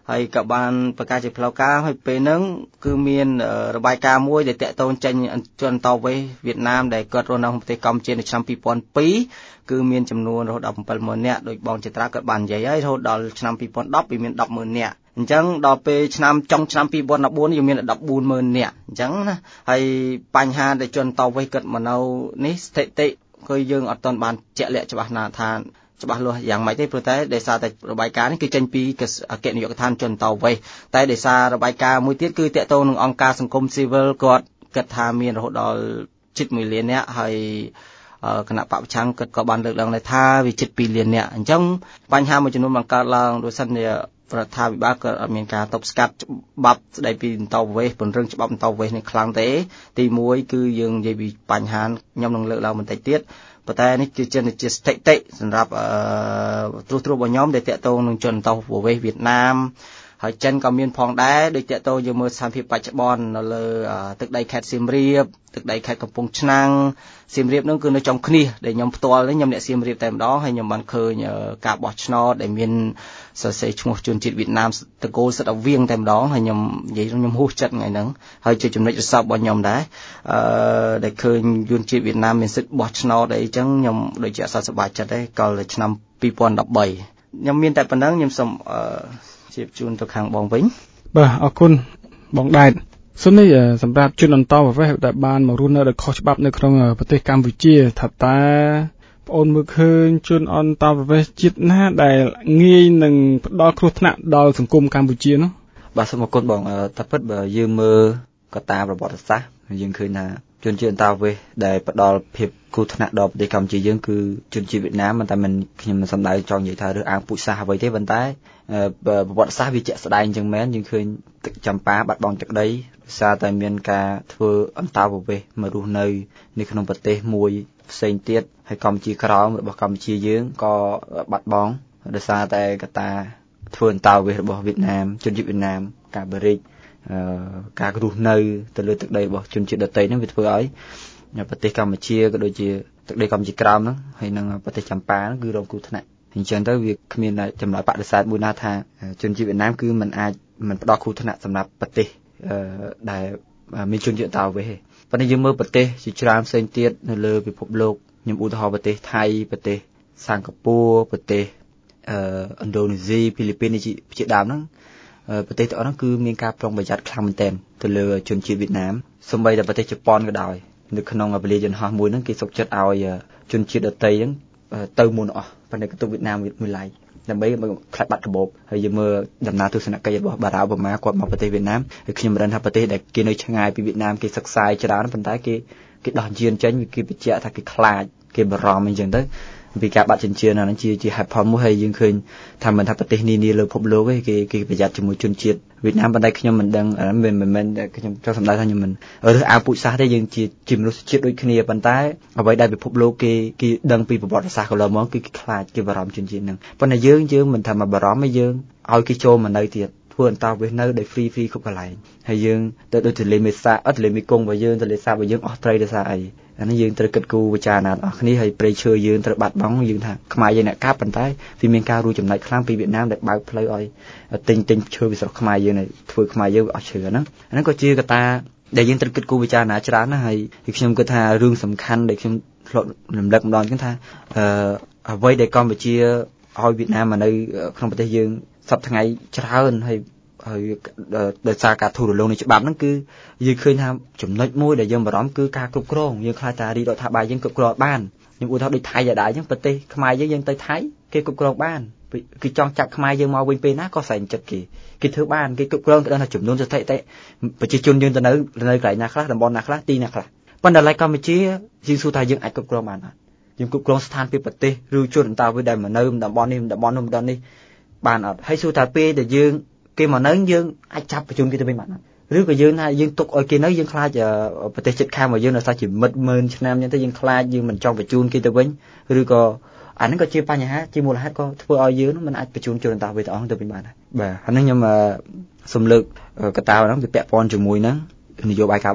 ហើយក៏បានប្រកាសជាផ្លូវការហើយពេលហ្នឹងគឺមានរបាយការណ៍មួយដែលតាក់ទងចេញជនតវ៉េវៀតណាមដែលគាត់រស់នៅក្នុងប្រទេសកម្ពុជានៅឆ្នាំពីរពាន់ពីរគឺមានចំនួនរហូតដល់bảyម៉ឺននាក់ដោយបងចត្រាគាត់បាននិយាយហើយរហូតដល់ឆ្នាំពីរពាន់ដប់វាមានដប់ម៉ឺននាក់អញ្ចឹងដល់ពេលឆ្នាំចុងឆ្នាំពីរពាន់ដប់បួនយើងមានដល់ដប់បួនម៉ឺននាក់អញ្ចឹងណាហើយបញ្ហាដែលជនតវ៉េគាត់មកនៅនេះស្ថិតិគឺយើងអត់ទាន់បានជាក់លាក់ច្បាស់ណាស់ថាច្បាស់លាស់យ៉ាងម៉េចទេព្រោះតែដោយសារតែរបាយការណ៍នេះគឺចេញពីអគ្គនាយកដ្ឋានជនតវ៉េតែដោយសាររបាយការណ៍មួយទៀតគឺតាក់ទងនឹងអង្គការសង្គមស៊ីវិលគាត់គិតថាមានរហូតដល់ជិតមួយលាននាក់ហើយគណៈបព្វប្រឆាំងគាត់ក៏បានលើកឡើងថាវាជិតពីរលាននាក់អញ្ចឹងបញ្ហាមួយចំនួនបង្កើតឡើងដោយសារតែរដ្ឋាភិបាលក៏អត់មានការទប់ស្កាត់ច្បាប់ស្ដីពីបន្តវេសពង្រឹងច្បាប់បន្តវេសនេះខ្លាំងទេទីមួយគឺយើងនិយាយពីបញ្ហាខ្ញុំនឹងលើកឡើងបន្តិចទៀតប៉ុន្តែនេះគឺជាជាស្ថិតិសម្រាប់អឺទ្រុសទ្រុបរបស់ខ្ញុំដែលតាក់ទងនឹងជនបន្តវេសវៀតណាមហើយចិនក៏មានផងដែរដោយតាក់ទងយើងមើលស្ថានភាពបច្ចុប្បន្ននៅលើទឹកដីខេត្តសៀមរាបទឹកដីខេត្តកំពង់ឆ្នាំងសៀមរាបនោះគឺនៅចំគ្នាដែលខ្ញុំផ្ទាល់ខ្ញុំអ្នកសៀមរាបតែម្ដងហើយខ្ញុំបានឃើញការបោះឆ្នោតដែលមានសរសេរឈ្មោះជនជាតិវៀតណាមតកូលសិតអវៀងតែម្ដងហើយខ្ញុំនិយាយខ្ញុំហួសចិត្តថ្ងៃហ្នឹងហើយជាចំណុចរសើបរបស់ខ្ញុំដែរអឺដែលឃើញជនជាតិវៀតណាមមានសិទ្ធិបោះឆ្នោតអីចឹងខ្ញុំដូចជាអសប្បាយចិត្តដែរកាលឆ្នាំពីរពាន់ដប់បីខ្ញុំមានតែប៉ុណ្្នឹងខ្ញុំសូមអឺជៀបជូនទៅខាងបងវិញបាទអរគុណបងដែតសុននេះសម្រាប់ជនអន្តោប្រវេសន៍ដែលបានមករស់នៅដោយខុសច្បាប់នៅក្នុងប្រទេសកម្ពុជាថាតើបងអូនមើលឃើញជនអន្តោប្រវេសន៍ជាតិណាដែលងាយនឹងផ្ដល់គ្រោះថ្នាក់ដល់សង្គមកម្ពុជានោះបាទសូមអរគុណបងតែពិតបើយើងមើលកត្តាប្រវត្តិសាស្ត្រយើងឃើញថាជនជាតិអន្តោប្រវេសន៍ដែលផ្ដល់ភាពគ្រោះថ្នាក់ដល់ប្រទេសកម្ពុជាយើងគឺជនជាតិវៀតណាមមិនតែមិនខ្ញុំមិនសំដៅចង់និយាយថារើសអើងពូជសាសន៍អ្វីទេប៉ុន្តែប្រវត្តិសាស្ត្រវាជាក់ស្ដែងអញ្ចឹងមែនយើងឃើញទឹកចម្ប៉ាបាត់បង់ទឹកដីដោយសារតែមានការធ្វើអន្តោប្រវេសន៍មករស់នៅនៅក្នុងប្រទេសមួយផ្សេងទៀតហើយកម្ពុជាក្រោមរបស់កម្ពុជាយើងក៏បាត់បង់ដោយសារតែកត្តាធ្វើអន្តោប្រវេសន៍របស់វៀតណាមជនជាតិវៀតណាមការបរិយាការរស់នៅទៅលើទឹកដីរបស់ជនជាតិដទៃហ្នឹងវាធ្វើឲ្យប្រទេសកម្ពុជាក៏ដូចជាទឹកដីកម្ពុជាក្រោមហ្នឹងហើយនឹងប្រទេសចម្ប៉ាហ្នឹងគឺរងគ្រោះថ្នាក់អញ្ចឹងទៅវាគ្មានចម្លើយបដិសេធមួយណាថាជនជាតិវៀតណាមគឺมันអាចมันផ្ដល់គ្រោះថ្នាក់សម្រាប់ប្រទេសដែលមានជនជាតិអន្តោប្រវេសន៍ទេប៉ុន្តែយើងមើលប្រទេសជាច្រើនផ្សេងទៀតនៅលើពិភពលោកខ្ញុំឧទាហរណ៍ប្រទេសថៃប្រទេសសិង្ហបុរីប្រទេសអឺឥណ្ឌូនេស៊ីហ្វីលីពីនជាដើមហ្នឹងប្រទេសទាំងអស់ហ្នឹងគឺមានការប្រុងប្រយ័ត្នខ្លាំងមែនទែនទៅលើជនជាតិវៀតណាមសូម្បីតែប្រទេសជប៉ុនក៏ដោយនៅក្នុងពលាយន្តហោះមួយហ្នឹងគេសុខចិត្តឲ្យជនជាតិដទៃហ្នឹងទៅមុនអស់ប៉ុន្តែក៏ទៅវៀតណាមមួយឡែកដើម្បីខ្លាចបាត់កាបូបហើយយើងមើលដំណើរទស្សនកិច្ចរបស់បារ៉ាអូបាម៉ាគាត់មកប្រទេសវៀតណាមហើយខ្ញុំមិនដឹងថាប្រទេសដែលគេនៅឆ្ងាយពីវៀតណាមគេសិក្សាច្រើនប៉ុន្តែគេគេដោះយានចេញគេបញ្ជាក់ថាគេខ្លាចគេបារម្ភអញ្ចឹងទៅពីការបាត់ចិញ្ចៀនអាហ្នឹងជាជាហេតុផលមួយហើយយើងឃើញថាមិនថាប្រទេសនានាលើពិភពលោកទេគេគេប្រយ័ត្នជាមួយជនជាតិវៀតណាមប៉ុន្តែខ្ញុំមិនដឹងមិនមិនមែនខ្ញុំចង់សម្ដៅថាខ្ញុំមិនរើសអើងពូជសាសន៍ទេយើងជាជាមនុស្សជាតិដូចគ្នាប៉ុន្តែអ្វីដែលពិភពលោកគេគេដឹងពីប្រវត្តិសាស្ត្រកន្លងមកគឺគេខ្លាចគេបារម្ភជនជាតិហ្នឹងប៉ុន្តែយើងយើងមិនថាមកបារម្ភទេយើងឲ្យគេចូលមកនៅទៀតធ្វើអន្តោប្រវេសន៍នៅដោយ free free គ្រប់កន្លែងហើយយើងទៅដូចទន្លេមេសាអត់ទន្លេមេគង្គរបស់យើងទន្លេសាបរបស់យើងអស់ត្រីដោយសារអីអានេះយើងត្រូវគិតគូរពិចារណាអស់គ្នាហើយព្រៃឈើយើងត្រូវបាត់បង់យើងថាខ្មែរយើងអ្នកកាប់ប៉ុន្តែវាមានការរួមចំណែកខ្លាំងពីវៀតណាមដែលបើកផ្លូវឲ្យទិញទិញឈើពីស្រុកខ្មែរយើងធ្វើខ្មែរយើងអស់ឈើហ្នឹងអាហ្នឹងក៏ជាកត្តាដែលយើងត្រូវគិតគូរពិចារណាច្រើនណាស់ហើយខ្ញុំគិតថារឿងសំខាន់ដែលខ្ញុំធ្លាប់រំលឹកម្ដងគឺថាអឺអ្វីដែលកម្ពុជាឲ្យវៀតណាមមកនៅក្នុងប្រទេសយើងសប្តាហ៍ថ្ងៃច្រើនហើយហើយដោយសារការធូររលុងនៃច្បាប់ហ្នឹងគឺយើងឃើញថាចំណុចមួយដែលយើងបារម្ភគឺការគ្រប់គ្រងយើងខ្លាចថារាជរដ្ឋាភិបាលយើងគ្រប់គ្រងបានខ្ញុំឧទាហរណ៍ដូចថៃដែរអញ្ចឹងប្រទេសខ្មែរយើងយើងទៅថៃគេគ្រប់គ្រងបានគេចង់ចាប់ខ្មែរយើងមកវិញពេលណាក៏សែងចិត្តគេគេធ្វើបានគេគ្រប់គ្រងទៅដល់ចំនួនស្ថិតិប្រជាជនយើងទៅនៅនៅកន្លែងណាខ្លះតំបន់ណាខ្លះទីណាខ្លះប៉ុន្តែឡៃកម្ពុជាយើងសួរថាយើងអាចគ្រប់គ្រងបានអត់យើងគ្រប់គ្រងស្ថានភាពប្រទេសឬជនអន្តោប្រវេសន៍ដែលមកនៅតំបន់នេះតំបន់នោះតំបន់នេះបានអត់ហើយសួរថាពេលដែលយើងគេមកនៅយើងអាចចាប់បញ្ជូនគេទៅវិញបានអត់ឬក៏យើងថាយើងទុកឲ្យគេនៅយើងខ្លាចប្រទេសជិតខាងរបស់យើងនៅថាជាមិត្តម៉ឺនឆ្នាំអញ្ចឹងទៅយើងខ្លាចយើងមិនចង់បញ្ជូនគេទៅវិញឬក៏អាហ្នឹងក៏ជាបញ្ហាជាមូលហេតុក៏ធ្វើឲ្យយើងមិនអាចបញ្ជូនជនអន្តោប្រវេសន៍ទាំងអស់ទៅវិញបានដែរបាទអានេះខ្ញុំសូមលើកកត្តាហ្នឹងវាពាក់ព័ន្ធជាមួយនឹងនយោបាយការបរទេស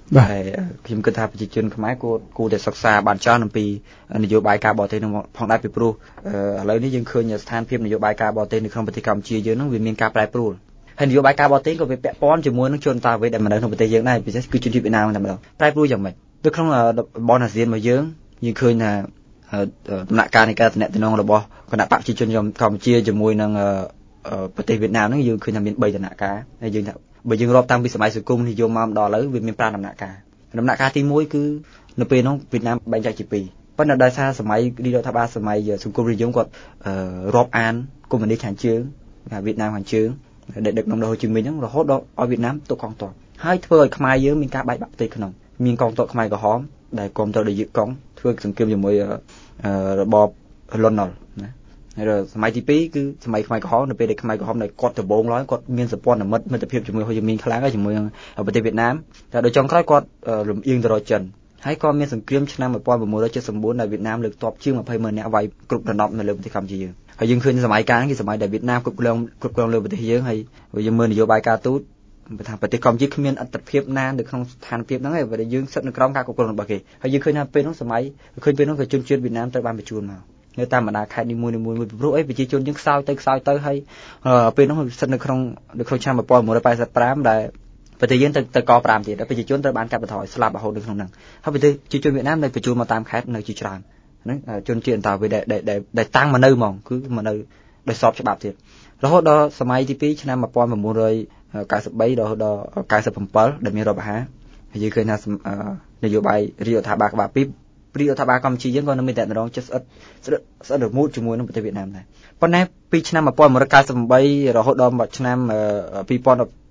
ហើយខ្ញុំគិតថាប្រជាជនខ្មែរគួរគួរតែសិក្សាបានច្រើនអំពីនយោបាយការបរទេសនឹងផងដែរពីព្រោះឥឡូវនេះយើងឃើញស្ថានភាពនយោបាយការបរទេសនៅក្នុងប្រទេសកម្ពុជាយើងនឹងវាមានការប្រែប្រួលហើយនយោបាយការបរទេសក៏វាពាក់ព័ន្ធជាមួយនឹងជនតាវេដែលមកនៅក្នុងប្រទេសយើងដែរពិសេសគឺជនជាតិវៀតណាមតែម្ដងប្រែប្រួលយ៉ាងម៉េចនៅក្នុងតំបន់អាស៊ានរបស់យើងយើងឃើញថាដំណាក់កាលនៃការទំនាក់ទំនងរបស់គណៈបកប្រជាជនកម្ពុជាជាមួយនឹងប្រទេសវៀតណាមហ្នឹងយើងឃើញថាមាន3ដំណាក់កាលហើយយើងថាបើយើងរាប់តាំងពីសម័យសង្គមនិយមមកដល់ឥឡូវវាមាន5ដំណាក់កាលដំណាក់កាលទី1គឺនៅពេលនោះវៀតណាមបែងចែកជាពីរប៉ុន្តែដោយសារសម័យរដ្ឋាភិបាលសម័យសង្គមនិយមគាត់រាប់អានកុម្មុយនីសខាងជើងថាវៀតណាមខាងជើងដែលដឹកនាំដោយហ៊ូជីមីញហ្នឹងរហូតដល់ឲ្យវៀតណាមទុកកងទ័ពហើយធ្វើឲ្យខ្មែរយើងមានការបែកបាក់ប្រទេសក្នុងមានកងទ័ពខ្មែរក្រហមដែលគ្រប់គ្រងដោយយើងកងធ្វើសង្គ្រាមជាមួយរបបលន់នល់ណាហើយសម័យទី2គឺសម័យខ្មែរក្រហមនៅពេលដែលខ្មែរក្រហមនៅគាត់ដំបងឡើយគាត់មានសម្ព័ន្ធមិត្តមិត្តភាពជាមួយហ៊ូជីមីញខ្លាំងហើយជាមួយប្រទេសវៀតណាមតែដល់ចុងក្រោយគាត់លំអៀងទៅរកចិនហើយក៏មានសង្គ្រាមឆ្នាំmột nghìn chín trăm bảy mươi chínដែលវៀតណាមលើកទ័ពជាងยี่สิบម៉ឺននាក់វាយគ្រប់ដណ្ដប់នៅលើប្រទេសកម្ពុជាយើងហើយយើងឃើញសម័យកាលនេះគឺសម័យដែលវៀតណាមគ្រប់គ្រងគ្រប់គ្រងលើប្រទេសយើងហើយយើងមើលនយោបាយការទូតថាប្រទេសកម្ពុជាគ្មានអត្តភាពណានៅក្នុងស្ថានភាពហ្នឹងឯងបើយើងសិតនៅក្រោមការគ្រប់គ្រងរបស់គេហើយយើងឃើញថាពេលនោះសម័យឃើញពេលនោះក៏ជនជាតិវៀតណាមត្រូវបានបញ្ជូនមកនៅតាមបណ្ដាខេត្តនីមួយៗមួយព្រោះអីប្រជាជនយើងខ្សោយទៅខ្សោយទៅហើយពេលនោះសិតនៅក្នុងនៅក្នុងឆ្នាំmột nghìn chín trăm tám mươi lămដែលប្រទេសយើងទៅទៅក5ទៀតប្រជាជនត្រូវបានកាត់បន្ថយស្លាប់រហូតនៅក្នុងហ្នឹងហើយប្រទេសជាជនវៀតណាមនៅបញ្ជូនមកតាមខេត្តនៅជាច្រើនហ្នឹងជនជាតិអន្តរវេដែលដែលតាំងមកនៅហ្មងគឺមកនៅដោយស្របច្បាប់ទៀតរហូតដល់សម័យទី2ឆ្នាំmột nghìn chín trăm chín mươi baរហូតដល់九十七ដែលមានរដ្ឋបហាហើយយើងឃើញថានយោបាយរាជរដ្ឋាភិបាលក្បាលពីររាជរដ្ឋាភិបាលកម្ពុជាយើងក៏នៅមានតែម្ដងចិត្តស្អិតស្អិតស្អិតរមួតជាមួយនឹងប្រទេសវៀតណាមដែរប៉ុន្តែពីឆ្នាំmột nghìn chín trăm chín mươi támរហូតដល់ឆ្នាំ2013 16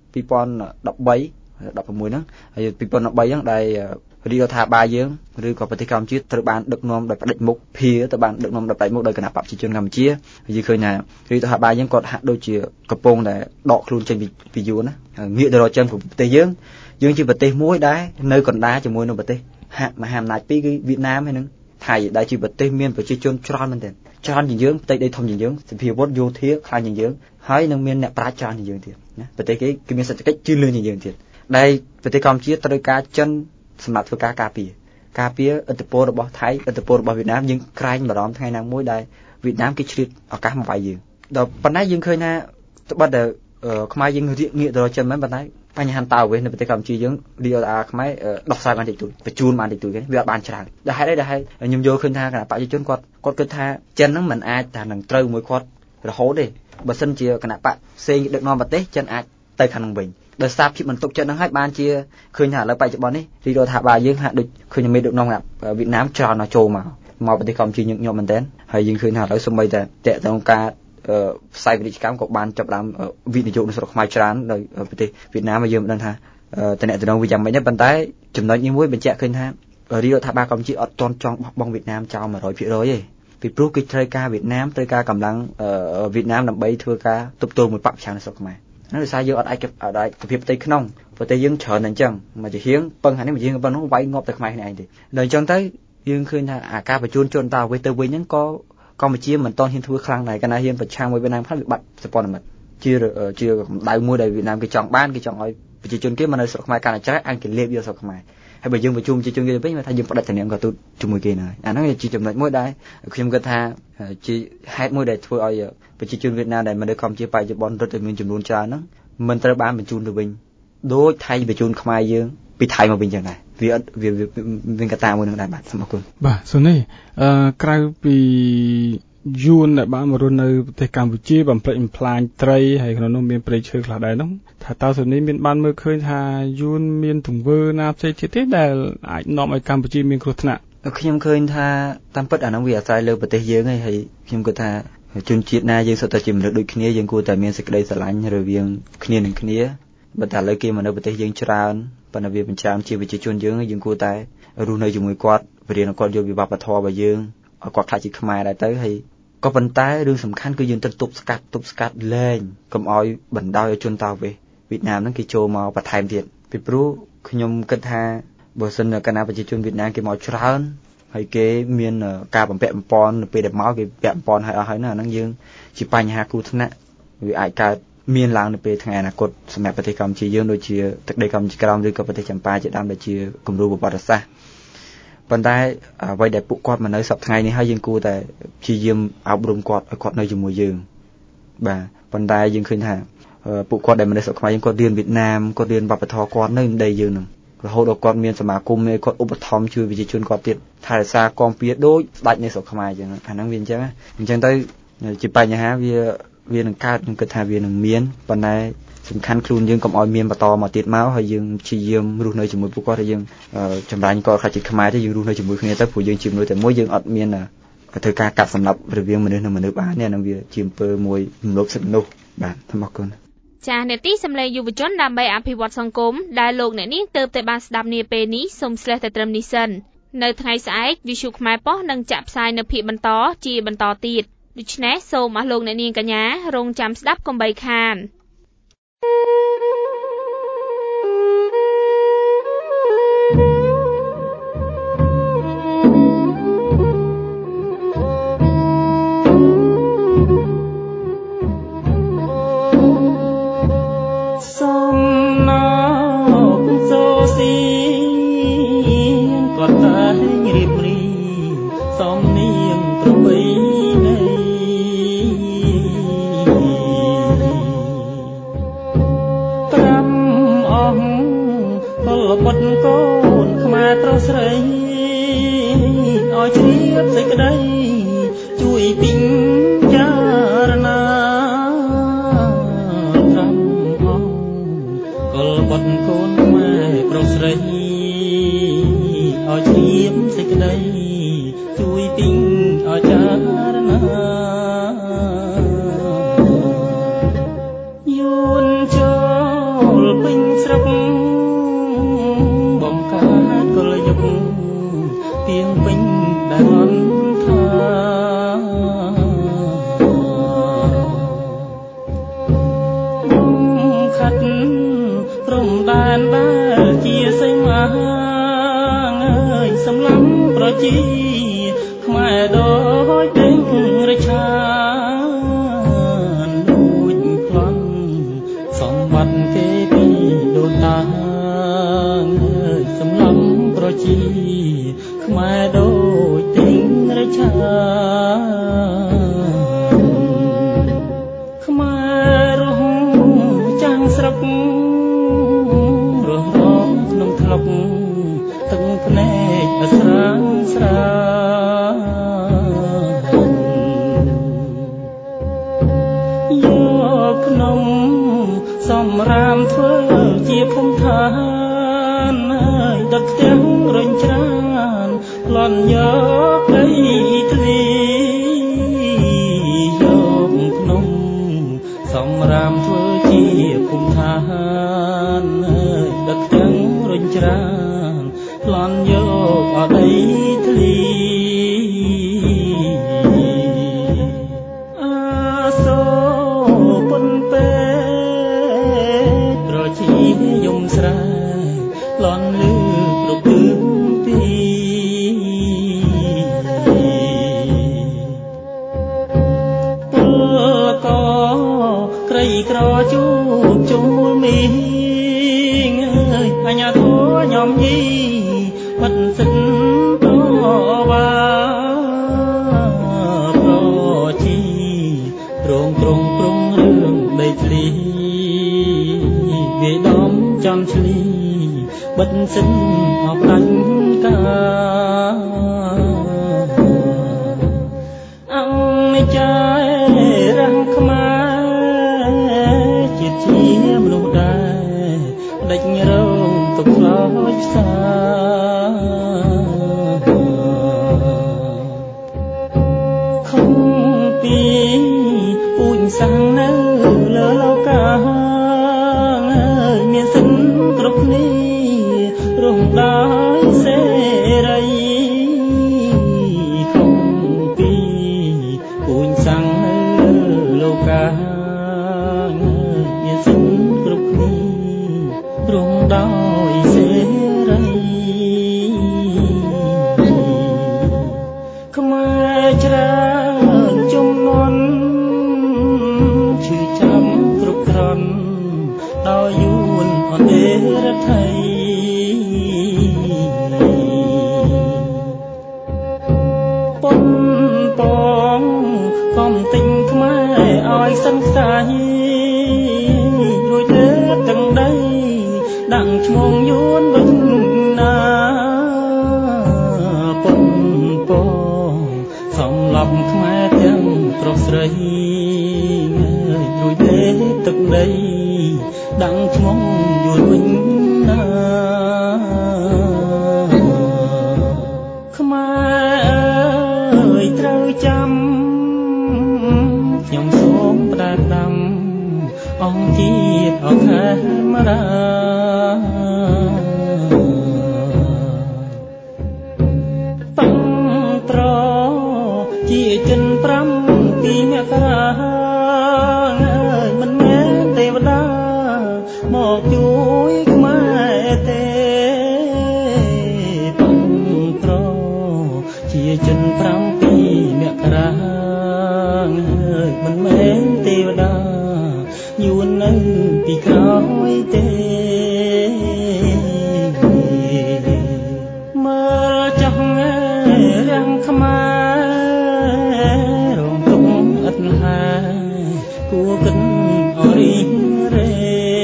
ហ្នឹងហើយ2013ហ្នឹងដែលរាជរដ្ឋាភិបាលយើងឬក៏ប្រទេសកម្ពុជាត្រូវបានដឹកនាំដោយផ្ដាច់មុខភាទៅបានដឹកនាំដោយផ្ដាច់មុខដោយគណៈបព្វជិជនកម្ពុជាហើយយើងឃើញថារាជរដ្ឋាភិបាលយើងគាត់ហាក់ដូចជាកំពុងតែដកខ្លួនចេញពីយួនណាងាកទៅរកចិនប្រទេសយើងយើងជាប្រទេសមួយដែលនៅកណ្ដាលជាមួយនឹងប្រទេសមហាអំណាចពីរគឺវៀតណាមហើយនិងថៃដែលជាប្រទេសមានប្រជាជនច្រើនមែនទែនច្រើនជាងយើងផ្ទៃដីធំជាងយើងសភាវុធយោធាខ្លាំងជាងយើងហើយនឹងមានអ្នកប្រាជ្ញច្រើនជាងយើងទៀតណាប្រទេសគេគឺមានសេដ្ឋកិច្ចជឿនលឿនជាងយើងទៀតដែលប្រទេសកម្ពុជាត្រូវការចិនសម្រាប់ធ្វើការការពារការពារឥទ្ធិពលរបស់ថៃឥទ្ធិពលរបស់វៀតណាមយើងក្រែងបារម្ភថ្ងៃណាមួយដែលវៀតណាមគេឆ្លៀតឱកាសមកវាយយើងដល់ប៉ុន្តែយើងឃើញថាត្បិតតែខ្មែរយើងរៀកងាកទៅរកចិនមែនប៉ុន្តែបញ្ហាតើវិញនៅប្រទេសកម្ពុជាយើងរាជរដ្ឋាភិបាលខ្មែរដោះស្រាយបានតិចតួចបញ្ជូនបានតិចតួចវាអត់បានច្រើនដែលហេតុអីដែលខ្ញុំយល់ឃើញថាគណៈបព្វជិជនគាត់គាត់គិតថាចិនហ្នឹងមិនអាចថានឹងត្រូវមួយគាត់រហូតទេបើសិនជាគណៈបកផ្សេងដឹកនាំប្រទេសចិនអាចទៅខាងនឹងវិញដោយសារភាពបន្ទុកចិត្តហ្នឹងហើយបានជាឃើញថាឥឡូវបច្ចុប្បន្ននេះរាជរដ្ឋាភិបាលយើងហាក់ដូចឃើញមេដឹកនាំវៀតណាមច្រើនដល់ចូលមកមកប្រទេសកម្ពុជាញឹកញាប់មែនតើហើយយើងឃើញថាឥឡូវសូម្បីតែតកតងការផ្សាយពាណិជ្ជកម្មក៏បានចាប់ដើមវិនិយោគនៅស្រុកខ្មែរច្រើនដោយប្រទេសវៀតណាមហើយយើងមិនដឹងថាតំណែងតំណងវាយ៉ាងម៉េចទេប៉ុន្តែចំណុចនេះមួយបញ្ជាក់ឃើញថារាជរដ្ឋាភិបាលកម្ពុជាអត់ទាន់ចង់បោះបង់វៀតណាមចោលone hundred percentទេពីព្រោះគេត្រូវការវៀតណាមត្រូវការកម្លាំងវៀតណាមដើម្បីធ្វើការទប់ទល់មួយបកប្រឆាំងនៅស្រុកខ្មែរហ្នឹងដោយសារយើងអត់អាចអត់អាចភាពផ្ទៃក្នុងប្រទេសយើងច្រើនតែអញ្ចឹងមកជាហៀងពឹងហានេះមកជាហៀងប៉ុណ្ណោះវាយងាប់តែខ្មែរគ្នាឯងទេដល់អញ្ចឹងទៅយើងឃើញថាអាការបញ្ជូនជនតាវិញទៅវិញហ្នឹងក៏កម្ពុជាមិនតន់ហ៊ានធ្វើខ្លាំងដែរកាលណាហ៊ានប្រឆាំងមួយវៀតណាមខ្លះវាបាត់សម្ព័ន្ធមិត្តជាជាកម្ដៅមួយដែលវៀតណាមគេចង់បានគេចង់ឲ្យប្រជាជនគេមកនៅស្រុកខ្មែរកាន់តែច្រើនអង្គលេបយកស្រុកខ្មែរហើយបើយើងប្រជុំប្រជាជនគេទៅវិញថាយើងផ្ដាច់តំណែងក៏ទូតជាមួយគេដែរអាហ្នឹងជាចំណុចមួយដែលខ្ញុំគិតថាជាហេតុមួយដែលធ្វើឲ្យប្រជាជនវៀតណាមដែលមកនៅកម្ពុជាបច្ចុប្បន្នរត់តែមានចំនួនច្រើនហ្នឹងមិនត្រូវបានបញ្ជូនទៅវិញដោយថៃបញ្ជូនខ្មែរយើងពីថៃមកវិញចឹងដែរវាវាមានកត្តាមួយនឹងដែរបាទសូមអរគុណបាទសូនេះអឺក្រៅពីយួនដែលបានមករស់នៅប្រទេសកម្ពុជាបំផ្លិចបំផ្លាញត្រីហើយក្នុងនោះមានព្រៃឈើខ្លះដែរនោះថាតើសូនេះមានបានមើលឃើញថាយួនមានទង្វើណាផ្សេងទៀតទេដែលអាចនាំឲ្យកម្ពុជាមានគ្រោះថ្នាក់ខ្ញុំឃើញថាតាមពិតអានោះវាអាស្រ័យលើប្រទេសយើងឯងហើយខ្ញុំគិតថាជនជាតិណាយើងសុទ្ធតែជាមនុស្សដូចគ្នាយើងគួរតែមានសេចក្តីស្រឡាញ់រវាងគ្នានឹងគ្នាបើតែឥឡូវគេមកនៅប្រទេសយើងច្រើនប៉ុន្តែវាបញ្ចាំជាប្រជាជនយើងយើងគួរតែរស់នៅជាមួយគាត់បរិញ្ញាគាត់យកវិបត្តិធម៌របស់យើងឲ្យគាត់ខ្លាចជាខ្មែរដែរទៅហើយក៏ប៉ុន្តែរឿងសំខាន់គឺយើងត្រូវទប់ស្កាត់ទប់ស្កាត់លែងកុំឲ្យបណ្ដោយឲ្យជនតាវេវៀតណាមហ្នឹងគេចូលមកបន្ថែមទៀតពីព្រោះខ្ញុំគិតថាបើសិនគណៈប្រជាជនវៀតណាមគេមកច្រើនហើយគេមានការបំពាក់បំពន់នៅពេលដែលមកគេពាក់បំពន់ឲ្យអស់ហើយណាអាហ្នឹងយើងជាបញ្ហាគ្រោះថ្នាក់វាអាចកើតមានឡើងនៅពេលថ្ងៃអនាគតសម្រាប់ប្រទេសកម្ពុជាយើងដូចជាទឹកដីកម្ពុជាក្រោមឬក៏ប្រទេសចម្ប៉ាជាដើមដែលជាគំរូប្រវត្តិសាស្ត្រប៉ុន្តែអ្វីដែលពួកគាត់មកនៅសប្តាហ៍ថ្ងៃនេះហើយយើងគួរតែព្យាយាមអប់រំគាត់ឲ្យគាត់នៅជាមួយយើងបាទប៉ុន្តែយើងឃើញថាពួកគាត់ដែលមកនៅស្រុកខ្មែរយើងគាត់រៀនវៀតណាមគាត់រៀនវប្បធម៌គាត់នៅដីយើងនឹងរហូតដល់គាត់មានសមាគមនៃគាត់ឧបត្ថម្ភជួយប្រជាជនគាត់ទៀតថែរក្សាគាំពៀដូចស្ដេចនៅស្រុកខ្មែរអញ្ចឹងអាហ្នឹងវាអញ្ចឹងអញ្ចឹងទៅជាបញ្ហាវាវានឹងកើតខ្ញុំគិតថាវានឹងមានប៉ុន្តែសំខាន់ខ្លួនយើងកុំឲ្យមានបន្តមកទៀតមកហើយយើងព្យាយាមរស់នៅជាមួយពួកគាត់ហើយយើងចម្រាញ់គាត់ខ្លះជាខ្មែរទៅយើងរស់នៅជាមួយគ្នាទៅព្រោះយើងជាមនុស្សតែមួយយើងអត់មានធ្វើការកាត់សម្លាប់រវាងមនុស្សនិងមនុស្សបាននេះនឹងវាជាអំពើមួយរំលោភសិទ្ធិមនុស្សបាទសូមអរគុណចាស់នេតិសម្លេងយុវជនដើម្បីអភិវឌ្ឍសង្គមដែលលោកអ្នកនាងទើបតែបានស្ដាប់នាពេលនេះសូមស្លេះតែត្រឹមនេះសិននៅថ្ងៃស្អែកវិទ្យុខ្មែរប៉ុស្តិ៍នឹងចាក់ផ្សាយនៅភាគបន្តជាបន្តទៀតដូច្នេះសូមអស់លោកអ្នកនាងកញ្ញារងចាំស្ដាប់កុំបីខានខ្មែរច្រើនជំនន់ដោយយួនអត់ទេរដ្ឋៃពុនពងកំទិញខ្មែរឲ្យសិនខ្សែរួចលើទាំងដីដាក់ឈ្មោះយួនវិញណាពុនពងសំឡប់ខ្មែរទាំងប្រុសស្រីរួចលើទឹកដីដាក់ឈ្មោះយួនវិញណាខ្មែរអើយត្រូវចាំខ្ញុំសូមផ្ដាល់ដាំអង្គជាតិអខេមរាតាំងត្រជាចិនប្រាំពីមករាអើយមិនមែនទេវតាមកជួយខ្មែរទេតាំងត្រជាចិនប្រាំពីមករាអើយមិនមែនទេវតាយួននៅពីក្រោយទេមើលចង់រាំងខ្មែររងទុំឥតហាគួរគិតអរិញរេ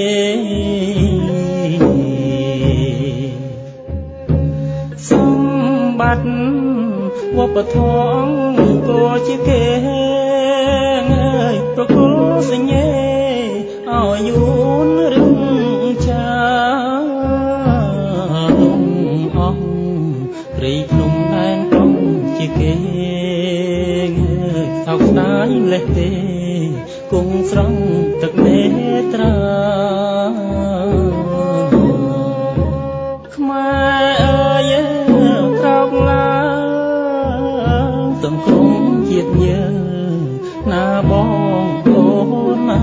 សម្បត្តិវប្បធម៌ក៏ជាគេអើយប្រគល់សញ្ញេឲ្យយួនរឹងចាលំអស់ព្រៃភ្នំដែនក្រុងជាគេថោកស្ដាយលេះទេគង់ស្រង់ទឹកនេត្រាខ្មែរអើយក្រោកឡើងទាំងក្រុមជាតិយើងណាបងអូនណា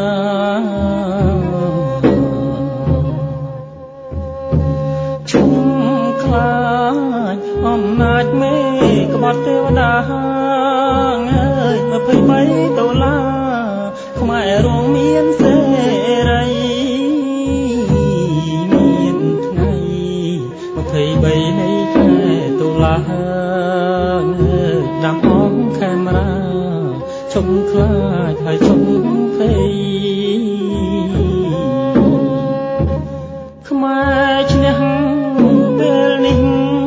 ឈុំខ្លាចអំណាចមេក្បត់ទេវតាអើយម្ភៃបីដុល្លារខ្មែររងមានសេរីមានថ្ងៃម្ភៃបីនៃខែតុលាដាំអង្គខេមរាឈុំខ្លាចហើយឈុំភ័យខ្មែរឈ្នះពេលនេះ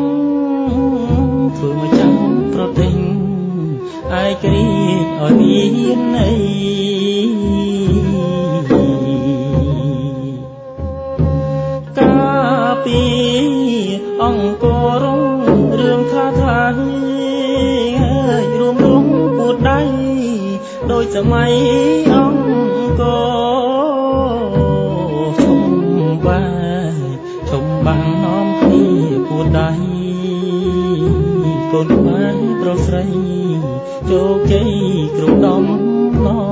ធ្វើមកចាំប្រទេសឯករាជ្យឲ្យមានន័យកាពីអង្គររុងរឿងថាថ្លៃហើយរួមរងពួតដៃដោយសម័យអង្គរឈុំបែឈុំបាំងនាំគ្នាពួតដៃកូនខ្មែរប្រុសស្រីជោគជ័យគ្រប់ដំណរ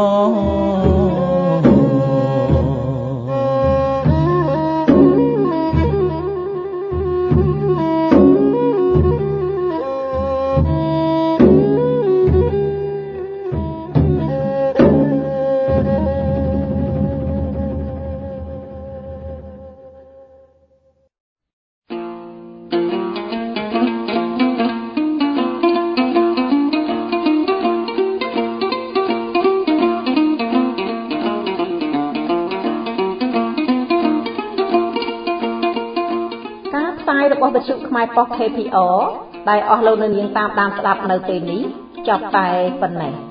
របស់វិទ្យុខ្មែរប៉ុស ខេ ភី អរ ដែលអស់លោកនៅនាងតាមដានស្ដាប់នៅពេលនេះចប់តែប៉ុណ្ណេះ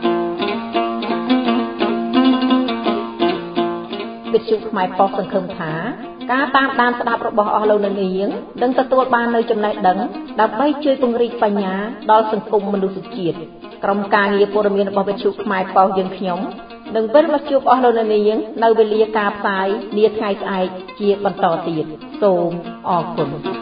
វិទ្យុខ្មែរប៉ុសសង្ឃឹមថាការតាមដានស្ដាប់របស់អស់លោកនៅនាងនឹងទទួលបាននូវចំណេះដឹងដើម្បីជួយពង្រីកបញ្ញាដល់សង្គមមនុស្សជាតិក្រុមការងារព័ត៌មានរបស់វិទ្យុខ្មែរប៉ុសយើងខ្ញុំនឹងវិលមកជួបអស់លោកនៅនាងនៅវេលាការផ្សាយនាថ្ងៃស្អែកជាបន្តទៀតសូមអរគុណ